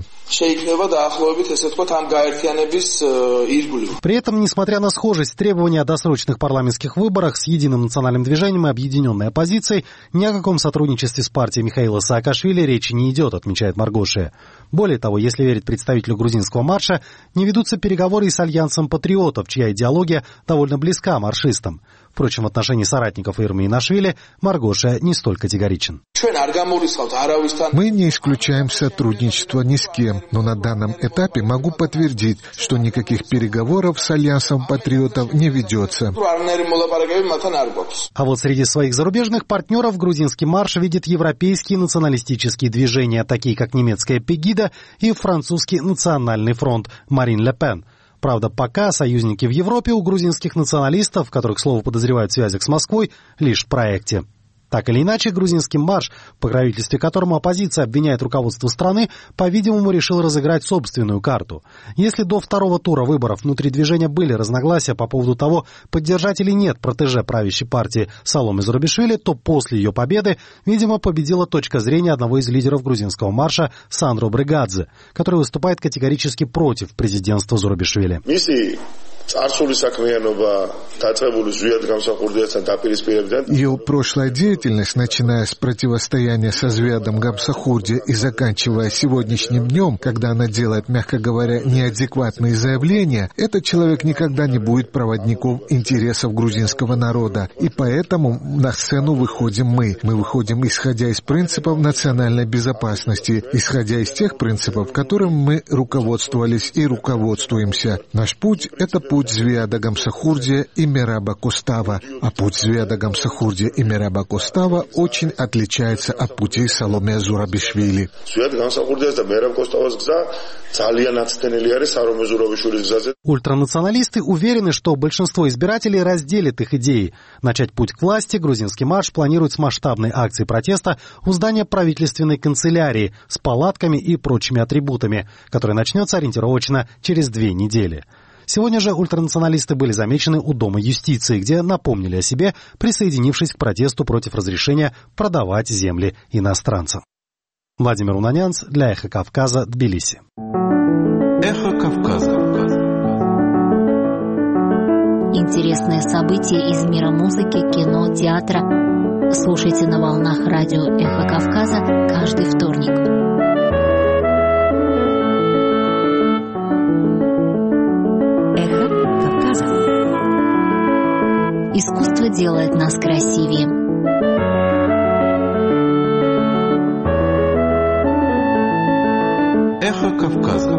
При этом, несмотря на схожесть требований о досрочных парламентских выборах с Единым национальным движением и объединенной оппозицией, ни о каком сотрудничестве с партией Михаила Саакашвили речи не идет, отмечает Маргоше. Более того, если верить представителю грузинского марша, не ведутся переговоры и с Альянсом патриотов, чья идеология довольно близка маршистам. Впрочем, в отношении соратников Ирмы Инашвили Маргоше не столь категоричен. Мы не исключаем сотрудничество ни с кем, но на данном этапе могу подтвердить, что никаких переговоров с Альянсом патриотов не ведется. А вот среди своих зарубежных партнеров грузинский марш видит европейские националистические движения, такие как немецкая Пегида и французский национальный фронт Марин Ле Пен. Правда, пока союзники в Европе у грузинских националистов, которых, к слову, подозревают в связях с Москвой, лишь в проекте. Так или иначе, грузинский марш, в покровительстве которому оппозиция обвиняет руководство страны, по-видимому, решил разыграть собственную карту. Если до второго тура выборов внутри движения были разногласия по поводу того, поддержать или нет протеже правящей партии Саломе Зурабишвили, то после ее победы, видимо, победила точка зрения одного из лидеров грузинского марша Сандро Бригадзе, который выступает категорически против президентства Зурабишвили. Ее прошлая деятельность, начиная с противостояния со Звиадом Гамсахурди и заканчивая сегодняшним днем, когда она делает, мягко говоря, неадекватные заявления, этот человек никогда не будет проводником интересов грузинского народа. И поэтому на сцену выходим мы. Мы выходим, исходя из принципов национальной безопасности, исходя из тех принципов, которым мы руководствовались и руководствуемся. Наш путь — это путь Звиада Гамсахурдия и Мераба Костава. А путь Звиада Гамсахурдия и Мераба Костава очень отличается от пути Саломе Зурабишвили. Ультранационалисты уверены, что большинство избирателей разделит их идеи. Начать путь к власти грузинский марш планирует с масштабной акцией протеста у здания правительственной канцелярии с палатками и прочими атрибутами, которая начнется ориентировочно через 2 недели. Сегодня же ультранационалисты были замечены у Дома юстиции, где напомнили о себе, присоединившись к протесту против разрешения продавать земли иностранцам. Владимир Унанянц для «Эхо Кавказа», Тбилиси. «Эхо Кавказа». Интересные события из мира музыки, кино, театра. Слушайте на волнах радио «Эхо Кавказа» каждый вторник. «Эхо Кавказа». Искусство делает нас красивее. «Эхо Кавказа».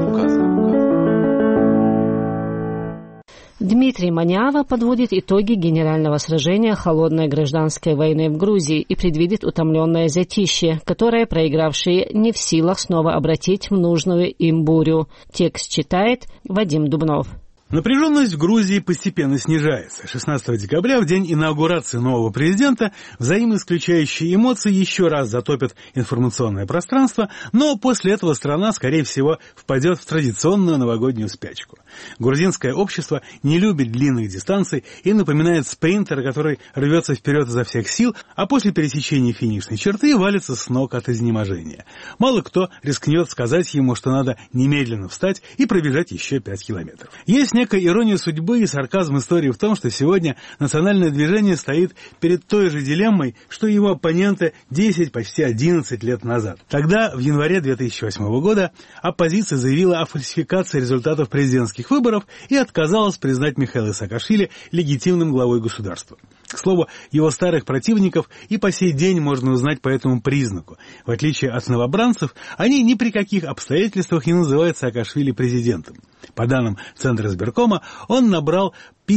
Дмитрий Манява подводит итоги генерального сражения холодной гражданской войны в Грузии и предвидит утомленное затишье, которое проигравшие не в силах снова обратить в нужную им бурю. Текст читает Вадим Дубнов. Напряженность в Грузии постепенно снижается. 16 декабря, в день инаугурации нового президента, взаимоисключающие эмоции еще раз затопят информационное пространство, но после этого страна, скорее всего, впадет в традиционную новогоднюю спячку. Грузинское общество не любит длинных дистанций и напоминает спринтера, который рвется вперед изо всех сил, а после пересечения финишной черты валится с ног от изнеможения. Мало кто рискнет сказать ему, что надо немедленно встать и пробежать еще 5 километров. Есть некая ирония судьбы и сарказм истории в том, что сегодня национальное движение стоит перед той же дилеммой, что его оппоненты 10, почти 11 лет назад. Тогда, в январе 2008 года, оппозиция заявила о фальсификации результатов президентских выборов и отказалась признать Михаила Саакашвили легитимным главой государства. К слову, его старых противников и по сей день можно узнать по этому признаку. В отличие от новобранцев, они ни при каких обстоятельствах не называют Саакашвили президентом. По данным Центра избиркома, он набрал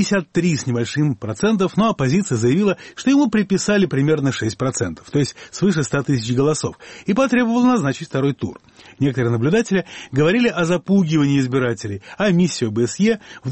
53 с небольшим процентов, но оппозиция заявила, что ему приписали примерно 6%, то есть свыше 100 тысяч голосов, и потребовала назначить второй тур. Некоторые наблюдатели говорили о запугивании избирателей, а миссия ОБСЕ в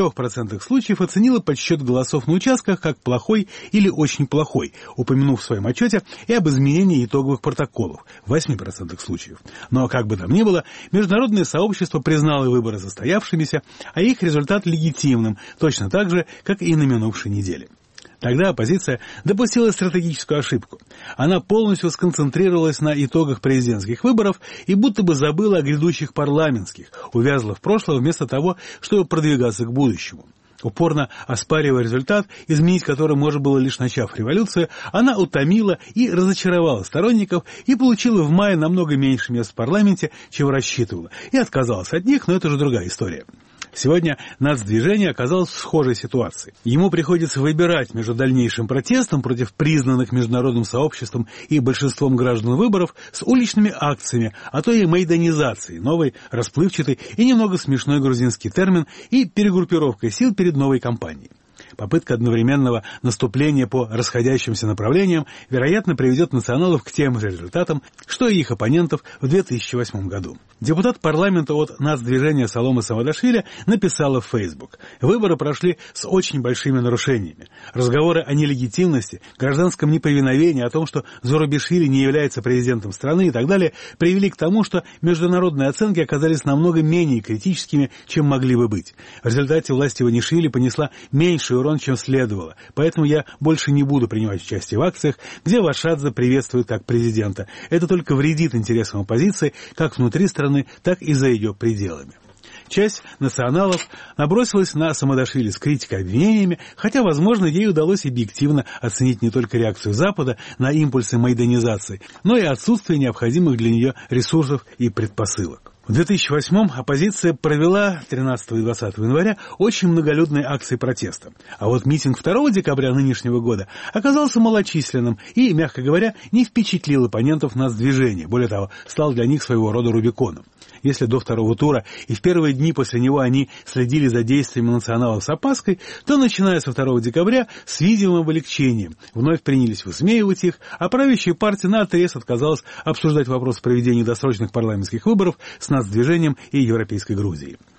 23% случаев оценила подсчет голосов на участках как плохой или очень плохой, упомянув в своем отчете и об изменении итоговых протоколов в 8% случаев. Но, как бы там ни было, международное сообщество признало выборы состоявшимися, а их результат легитимным, точно так же, как и на минувшей неделе. Тогда оппозиция допустила стратегическую ошибку. Она полностью сконцентрировалась на итогах президентских выборов и будто бы забыла о грядущих парламентских, увязла в прошлое вместо того, чтобы продвигаться к будущему. Упорно оспаривая результат, изменить который можно было лишь начав революцию, она утомила и разочаровала сторонников и получила в мае намного меньше мест в парламенте, чем рассчитывала, и отказалась от них, но это уже другая история. Сегодня нацдвижение оказалось в схожей ситуации. Ему приходится выбирать между дальнейшим протестом против признанных международным сообществом и большинством граждан выборов с уличными акциями, а то и майданизацией, новый, расплывчатый и немного смешной грузинский термин, и перегруппировкой сил перед новой кампанией. Попытка одновременного наступления по расходящимся направлениям, вероятно, приведет националов к тем же результатам, что и их оппонентов в 2008 году. Депутат парламента от нацдвижения Салома Самадашвили написала в Facebook: «Выборы прошли с очень большими нарушениями. Разговоры о нелегитимности, гражданском неповиновении, о том, что Зурабишвили не является президентом страны и так далее, привели к тому, что международные оценки оказались намного менее критическими, чем могли бы быть. В результате власть Иванишвили понесла меньший урон, чем следовало, поэтому я больше не буду принимать участие в акциях, где Вашадзе приветствует как президента. Это только вредит интересам оппозиции, как внутри страны, так и за ее пределами». Часть националов набросилась на Самадашвили с критикой и обвинениями, хотя, возможно, ей удалось объективно оценить не только реакцию Запада на импульсы майданизации, но и отсутствие необходимых для нее ресурсов и предпосылок. В 2008-м оппозиция провела 13 и 20 января очень многолюдные акции протеста. А вот митинг 2 декабря нынешнего года оказался малочисленным и, мягко говоря, не впечатлил оппонентов нацдвижения. Более того, стал для них своего рода Рубиконом. Если до второго тура и в первые дни после него они следили за действиями националов с опаской, то, начиная со 2 декабря, с видимым облегчением вновь принялись высмеивать их, а правящая партия наотрез отказалась обсуждать вопрос проведения досрочных парламентских выборов с нацдвижением и Европейской Грузией.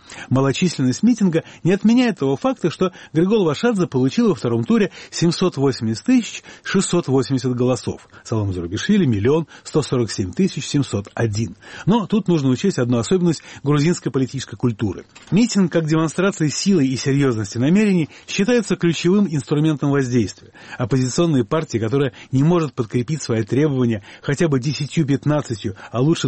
Малочисленность митинга не отменяет того факта, что Григол Вашадзе получил во втором туре 780 680 голосов. Салом Зурабишвили 1 147 701. Но тут нужно учесть одну особенность грузинской политической культуры. Митинг, как демонстрация силы и серьезности намерений, считается ключевым инструментом воздействия. Оппозиционные партии, которая не может подкрепить свои требования хотя бы 10-15, а лучше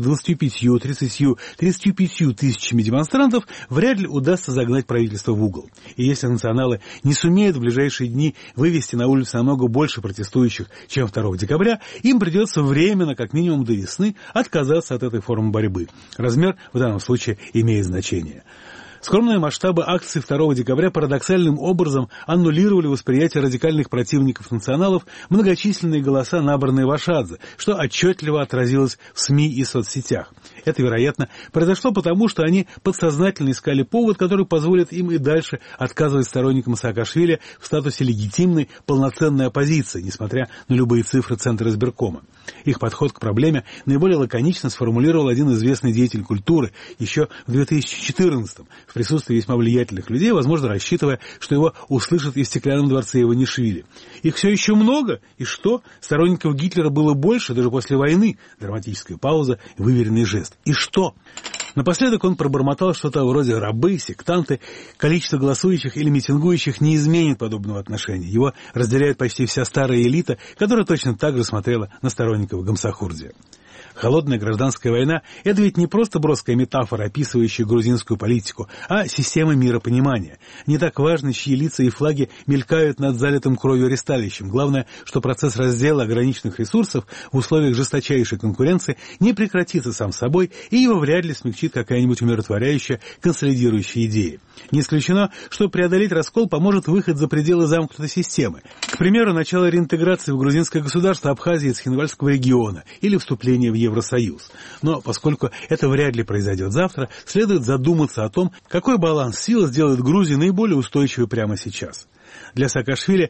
25-30-35 тысячами демонстрантов, вряд ли удастся загнать правительство в угол. И если националы не сумеют в ближайшие дни вывести на улицу намного больше протестующих, чем 2 декабря, им придется временно, как минимум до весны, отказаться от этой формы борьбы. Размер в данном случае имеет значение. Скромные масштабы акций 2 декабря парадоксальным образом аннулировали восприятие радикальных противников националов многочисленные голоса, набранные Вашадзе, что отчетливо отразилось в СМИ и соцсетях. Это, вероятно, произошло потому, что они подсознательно искали повод, который позволит им и дальше отказывать сторонникам Саакашвили в статусе легитимной, полноценной оппозиции, несмотря на любые цифры Центра избиркома. Их подход к проблеме наиболее лаконично сформулировал один известный деятель культуры еще в 2014-м, в присутствии весьма влиятельных людей, возможно, рассчитывая, что его услышат и в Стеклянном дворце Иванишвили. Их все еще много, и что? Сторонников Гитлера было больше, даже после войны. Драматическая пауза, выверенный жест. И что? Напоследок он пробормотал что-то вроде «рабы», «сектанты». Количество голосующих или митингующих не изменит подобного отношения. Его разделяет почти вся старая элита, которая точно так же смотрела на сторонников Гамсахурдия. Холодная гражданская война – это ведь не просто броская метафора, описывающая грузинскую политику, а система миропонимания. Не так важно, чьи лица и флаги мелькают над залитым кровью ресталищем. Главное, что процесс раздела ограниченных ресурсов в условиях жесточайшей конкуренции не прекратится сам собой, и его вряд ли смягчит какая-нибудь умиротворяющая, консолидирующая идея. Не исключено, что преодолеть раскол поможет выход за пределы замкнутой системы. К примеру, начало реинтеграции в грузинское государство Абхазии из Цхинвальского региона или вступление в Евросоюз. Но поскольку это вряд ли произойдет завтра, следует задуматься о том, какой баланс сил сделает Грузию наиболее устойчивой прямо сейчас. Для Саакашвили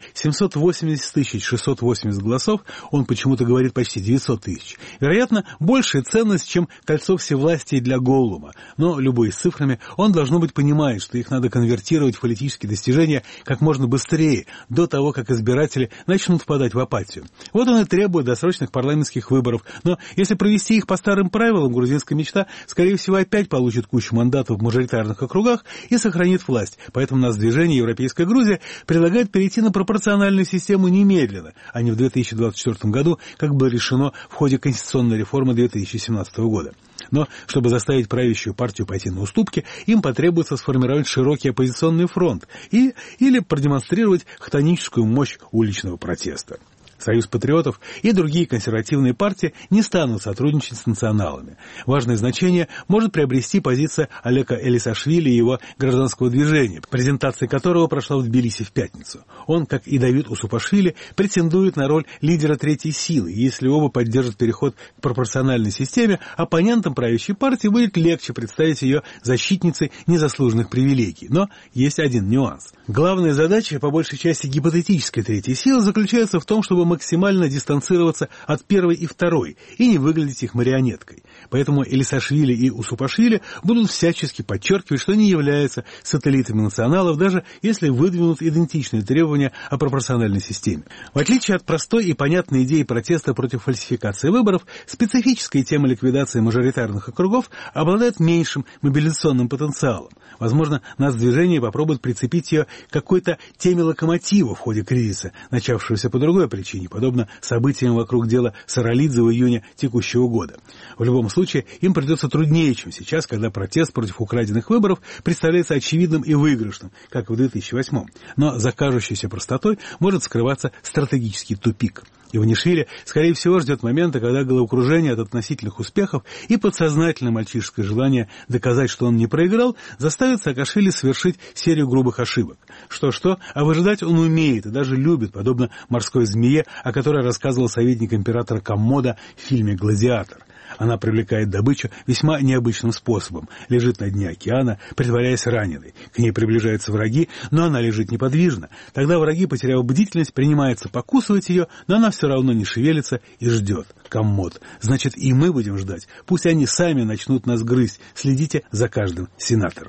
780 680 голосов, он почему-то говорит почти 900 тысяч. Вероятно, большая ценность, чем кольцо всевластия для Голлума. Но, любой с цифрами, он, должно быть, понимает, что их надо конвертировать в политические достижения как можно быстрее, до того, как избиратели начнут впадать в апатию. Вот он и требует досрочных парламентских выборов. Но если провести их по старым правилам, грузинская мечта, скорее всего, опять получит кучу мандатов в мажоритарных округах и сохранит власть. Поэтому нас движение «Европейская Грузия» предлагает перейти на пропорциональную систему немедленно, а не в 2024 году, как было решено в ходе конституционной реформы 2017 года. Но, чтобы заставить правящую партию пойти на уступки, им потребуется сформировать широкий оппозиционный фронт или продемонстрировать хтоническую мощь уличного протеста. Союз патриотов и другие консервативные партии не станут сотрудничать с националами. Важное значение может приобрести позиция Олега Элисашвили и его гражданского движения, презентация которого прошла в Тбилиси в пятницу. Он, как и Давид Усупашвили, претендует на роль лидера третьей силы. Если оба поддержат переход к пропорциональной системе, оппонентам правящей партии будет легче представить ее защитницей незаслуженных привилегий. Но есть один нюанс. Главная задача, по большей части гипотетической третьей силы, заключается в том, чтобы максимально дистанцироваться от первой и второй и не выглядеть их марионеткой. Поэтому Элисашвили и Усупашвили будут всячески подчеркивать, что они являются сателлитами националов, даже если выдвинут идентичные требования о пропорциональной системе. В отличие от простой и понятной идеи протеста против фальсификации выборов, специфическая тема ликвидации мажоритарных округов обладает меньшим мобилизационным потенциалом. Возможно, нацдвижение попробует прицепить ее к какой-то теме локомотива в ходе кризиса, начавшегося по другой причине, подобно событиям вокруг дела Саралидзе в июне текущего года. В любом случае, им придется труднее, чем сейчас, когда протест против украденных выборов представляется очевидным и выигрышным, как в 2008-м. Но за кажущейся простотой может скрываться стратегический тупик. Иванишвили, скорее всего, ждет момента, когда головокружение от относительных успехов и подсознательное мальчишеское желание доказать, что он не проиграл, заставит Саакашвили совершить серию грубых ошибок. Что-что, а выжидать он умеет и даже любит, подобно морской змее, о которой рассказывал советник императора Коммода в фильме «Гладиатор». Она привлекает добычу весьма необычным способом. Лежит на дне океана, притворяясь раненой. К ней приближаются враги, но она лежит неподвижно. Тогда враги, потеряв бдительность, принимаются покусывать ее, но она все равно не шевелится и ждет. Коммод. Значит, и мы будем ждать. Пусть они сами начнут нас грызть. Следите за каждым сенатором.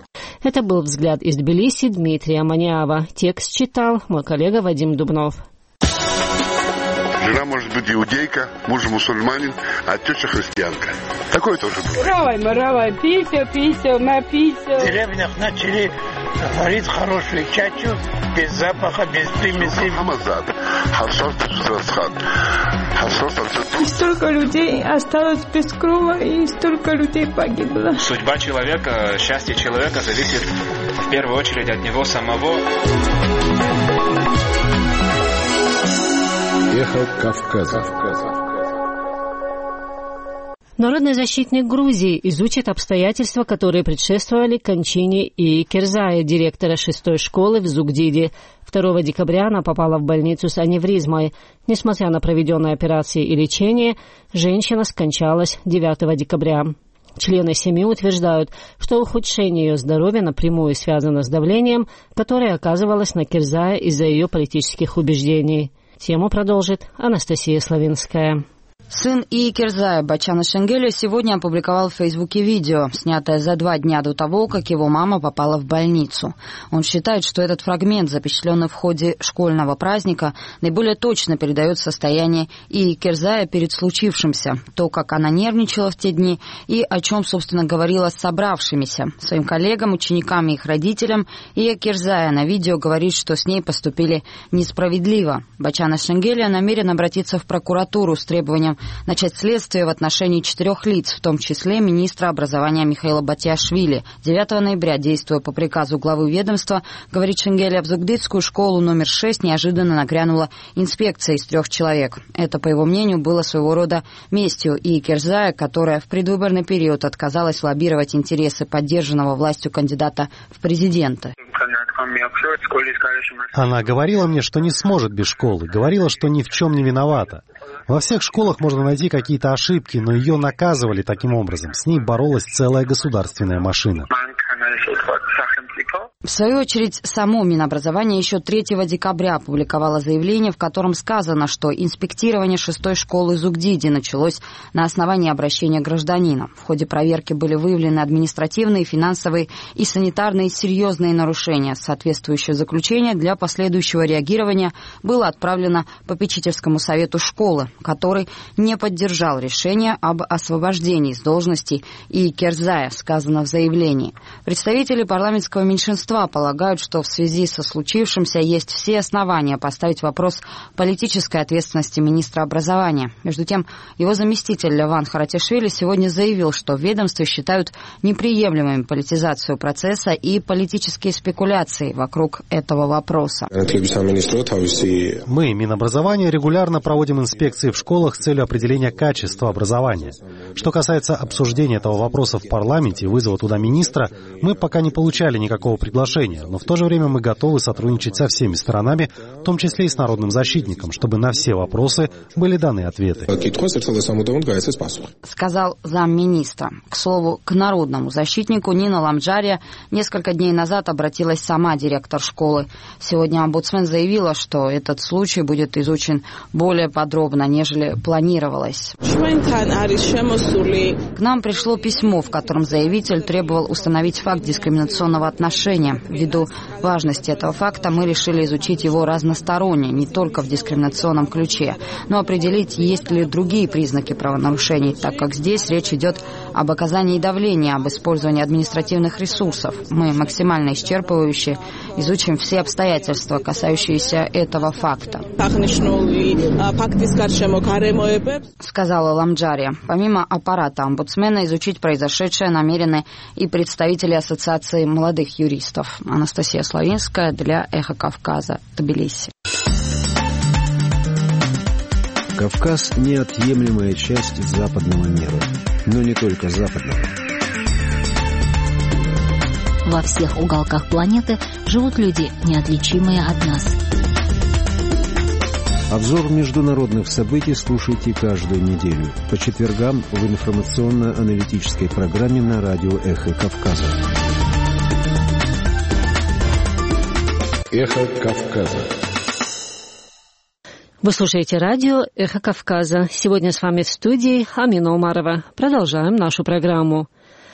Это был взгляд из Тбилиси Дмитрия Маниава. Текст читал мой коллега Вадим Дубнов. Жена может быть иудейка, муж мусульманин, а теща христианка. Такое тоже бывает. Равай, пися, напися. В деревнях начали варить хорошую чачу, без запаха, без примесей. И столько людей осталось без крова, и столько людей погибло. Судьба человека, счастье человека зависит в первую очередь от него самого. Эхо Кавказа. Народный защитник Грузии изучит обстоятельства, которые предшествовали кончине Ии Кирзая, директора 6-й школы в Зугдиде. 2 декабря она попала в больницу с аневризмой. Несмотря на проведенные операции и лечение, женщина скончалась 9 декабря. Члены семьи утверждают, что ухудшение ее здоровья напрямую связано с давлением, которое оказывалось на Кирзая из-за ее политических убеждений. Тему продолжит Анастасия Славинская. Сын Ии Кирзая Бачана Шенгеля сегодня опубликовал в Фейсбуке видео, снятое за 2 дня до того, как его мама попала в больницу. Он считает, что этот фрагмент, запечатленный в ходе школьного праздника, наиболее точно передает состояние Ии Кирзая перед случившимся, то, как она нервничала в те дни и о чем, собственно, говорила с собравшимися. Своим коллегам, ученикам и их родителям Ия Кирзая на видео говорит, что с ней поступили несправедливо. Бачана Шенгеля намерен обратиться в прокуратуру с требованием начать следствие в отношении 4 лиц, в том числе министра образования Михаила Батиашвили. 9 ноября, действуя по приказу главы ведомства, говорит Шенгеля, в Зугдидскую школу номер 6 неожиданно нагрянула инспекция из 3 человек. Это, по его мнению, было своего рода местью Ии Кирзая, которая в предвыборный период отказалась лоббировать интересы поддержанного властью кандидата в президенты. Она говорила мне, что не сможет без школы, говорила, что ни в чем не виновата. Во всех школах можно найти какие-то ошибки, но ее наказывали таким образом. С ней боролась целая государственная машина. В свою очередь, само Минобразование еще 3 декабря опубликовало заявление, в котором сказано, что инспектирование 6-й школы Зугдиди началось на основании обращения гражданина. В ходе проверки были выявлены административные, финансовые и санитарные серьезные нарушения. Соответствующее заключение для последующего реагирования было отправлено попечительскому совету школы, который не поддержал решение об освобождении с должности Ии Кирзая, сказано в заявлении. Представители парламентского меньшинства полагают, что в связи со случившимся есть все основания поставить вопрос политической ответственности министра образования. Между тем, его заместитель Леван Харатишвили сегодня заявил, что в ведомстве считают неприемлемыми политизацию процесса и политические спекуляции вокруг этого вопроса. Мы, Минобразование, регулярно проводим инспекции в школах с целью определения качества образования. Что касается обсуждения этого вопроса в парламенте и вызова туда министра, мы пока не получали никакого приглашения, но в то же время мы готовы сотрудничать со всеми сторонами, в том числе и с народным защитником, чтобы на все вопросы были даны ответы. Сказал замминистра. К слову, к народному защитнику Нина Ламджария несколько дней назад обратилась сама директор школы. Сегодня омбудсмен заявила, что этот случай будет изучен более подробно, нежели планировалось. К нам пришло письмо, в котором заявитель требовал установить факт дискриминационного отношения. Ввиду важности этого факта мы решили изучить его разносторонне, не только в дискриминационном ключе, но определить, есть ли другие признаки правонарушений, так как здесь речь идет об оказании давления, об использовании административных ресурсов. Мы максимально исчерпывающе изучим все обстоятельства, касающиеся этого факта, сказала Ламджария. Помимо аппарата омбудсмена, изучить произошедшее намерены и представители Ассоциации молодых юристов. Анастасия Славинская для «Эхо Кавказа», Тбилиси. Кавказ – неотъемлемая часть западного мира, но не только западного. Во всех уголках планеты живут люди, неотличимые от нас. Обзор международных событий слушайте каждую неделю по четвергам в информационно-аналитической программе на радио «Эхо Кавказа». Эхо Кавказа. Вы слушаете радио «Эхо Кавказа». Сегодня с вами в студии Амина Умарова. Продолжаем нашу программу.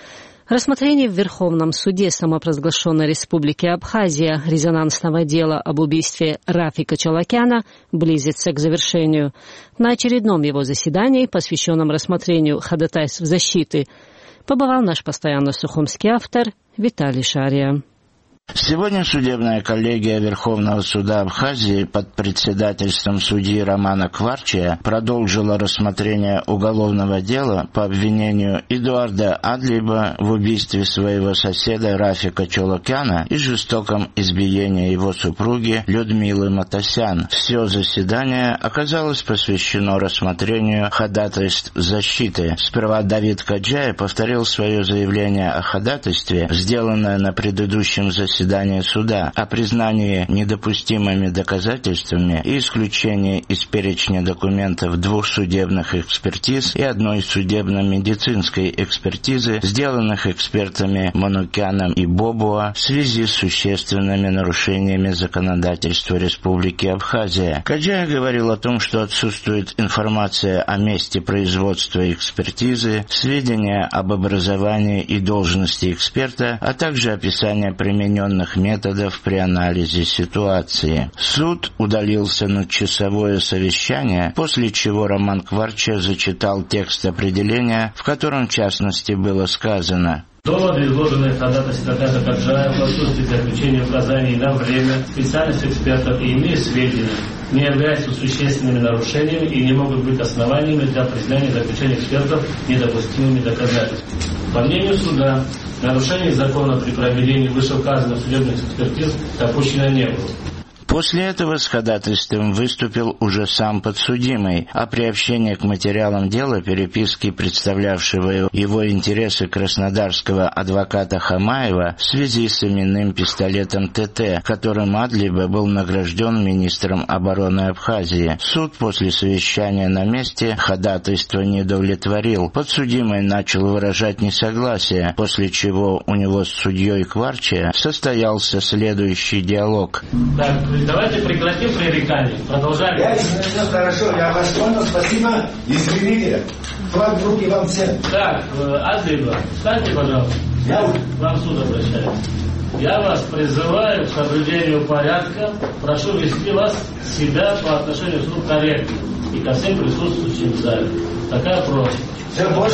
Рассмотрение в Верховном суде самопровозглашенной Республики Абхазия резонансного дела об убийстве Рафика Чолокяна близится к завершению. На очередном его заседании, посвященном рассмотрению ходатайств защиты, побывал наш постоянно сухумский автор Виталий Шария. Сегодня судебная коллегия Верховного суда Абхазии под председательством судьи Романа Кварчия продолжила рассмотрение уголовного дела по обвинению Эдуарда Адлиба в убийстве своего соседа Рафика Чолокяна и жестоком избиении его супруги Людмилы Матасян. Все заседание оказалось посвящено рассмотрению ходатайств защиты. Сперва Давид Каджая повторил свое заявление о ходатайстве, сделанное на предыдущем заседании суда, о признании недопустимыми доказательствами и исключении из перечня документов 2 судебных экспертиз и 1 судебно-медицинской экспертизы, сделанных экспертами Манукяном и Бобуа в связи с существенными нарушениями законодательства Республики Абхазия. Каджая говорил о том, что отсутствует информация о месте производства экспертизы, сведения об образовании и должности эксперта, а также описание примененных методов при анализе ситуации. Суд удалился на часовое совещание, после чего Роман Кварча зачитал текст определения, в котором в частности было сказано: доводы, изложенные в ходатайстве адвоката Каджая в отсутствии заключения указаний на время, специальность экспертов и иные сведения не являются существенными нарушениями и не могут быть основаниями для признания заключения экспертов недопустимыми доказательствами. По мнению суда, нарушений закона при проведении вышеуказанных судебных экспертиз допущено не было. После этого с ходатайством выступил уже сам подсудимый, а при общении к материалам дела переписки, представлявшего его интересы краснодарского адвоката Хамаева в связи с именным пистолетом ТТ, которым Адлиба был награжден министром обороны Абхазии. Суд после совещания на месте ходатайство не удовлетворил. Подсудимый начал выражать несогласие, после чего у него с судьей Кварчия состоялся следующий диалог. Давайте прекратим пререкание. Продолжаем. Все хорошо, я вас понял, спасибо. Извините. Флаг в руки вам всем. Так, Адлиба, встаньте, пожалуйста. Я вам суд обращаюсь. Я вас призываю к соблюдению порядка. Прошу вести себя по отношению к суду корректно и ко всем присутствующим в зале. Такая просьба. Все, больше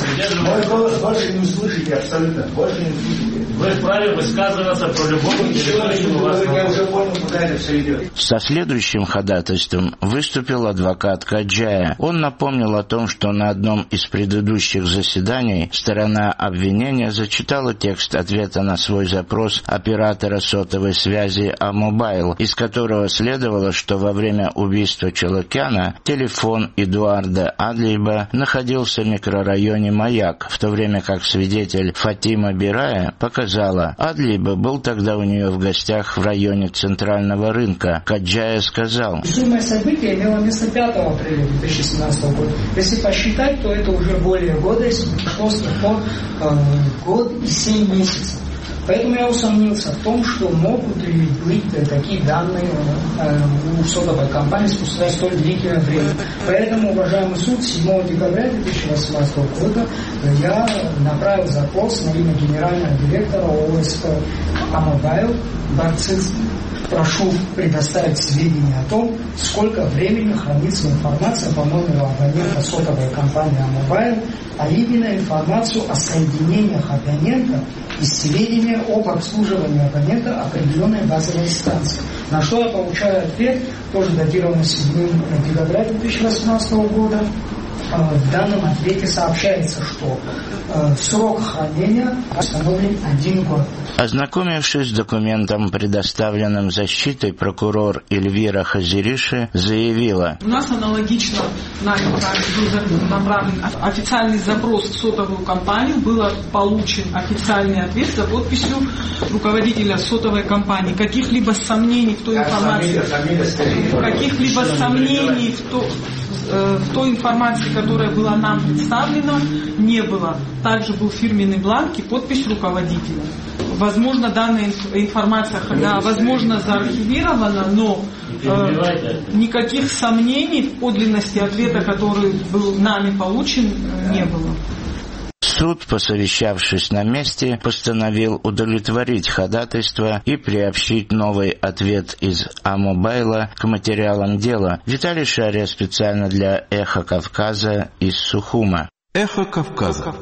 мой голос больше не услышите, абсолютно. Больше не услышите. Вы вправе высказываться про любого интересующего вас. Я уже понял, куда это все идет. Со следующим ходатайством выступил адвокат Каджая. Он напомнил о том, что на одном из предыдущих заседаний сторона обвинения зачитала текст ответа на свой запрос оператора сотовой связи Амобайл, из которого следовало, что во время убийства Чолокяна телефон Эдуарда Адлиба находился в микрорайоне Маяк, в то время как свидетель Фатима Бирая показала, Адлиба был тогда у нее в гостях в районе Центрального рынка. Каджая сказал: Сумма события имела место 5 апреля 2017 года. Если посчитать, то это уже более года, если прошло с тех пор год и 7 месяцев. Поэтому я усомнился в том, что могут ли быть такие данные у сотовой компании спустя столь длительное время. Поэтому, уважаемый суд, 7 декабря 2018 года я направил запрос на имя генерального директора ОСП Амобайл Барциц. Прошу предоставить сведения о том, сколько времени хранится информация по номеру абонента сотовой компании Амобайл, а именно информацию о соединениях абонента и сведения об обслуживании абонента определенной базовой станции. На что я получаю ответ, тоже датированный 7 декабря 2018 года. В данном ответе сообщается, что срок хранения установлен 1 год. Ознакомившись с документом, предоставленным защитой, прокурор Эльвира Хазириши заявила: У нас аналогично был направлен официальный запрос в сотовую компанию, был получен официальный ответ за подписью руководителя сотовой компании. Каких-либо сомнений в той информации, в той информации, которая была нам представлена, не было. Также был фирменный бланк и подпись руководителя. Возможно, данная информация, возможно, заархивирована, но никаких сомнений в подлинности ответа, который был нами получен, не было. Суд, посовещавшись на месте, постановил удовлетворить ходатайство и приобщить новый ответ из А-Мобайла к материалам дела. Виталий Шария специально для «Эхо Кавказа» из Сухума. Эхо Кавказа.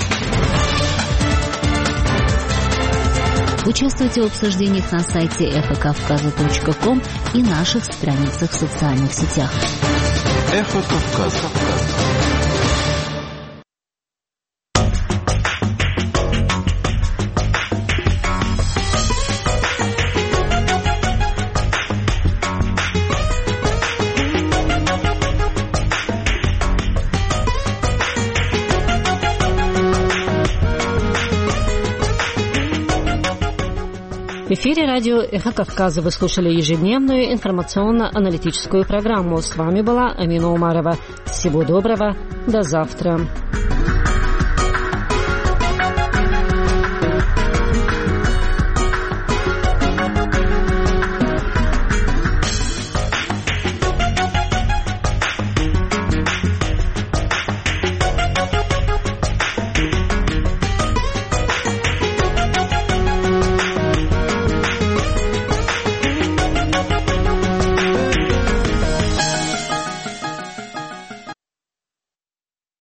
Участвуйте в обсуждениях на сайте эхокавказа.ком и наших страницах в социальных сетях. Эхо Кавказа. В эфире радио «Эхо Кавказа» вы слушали ежедневную информационно-аналитическую программу. С вами была Амина Умарова. Всего доброго, до завтра.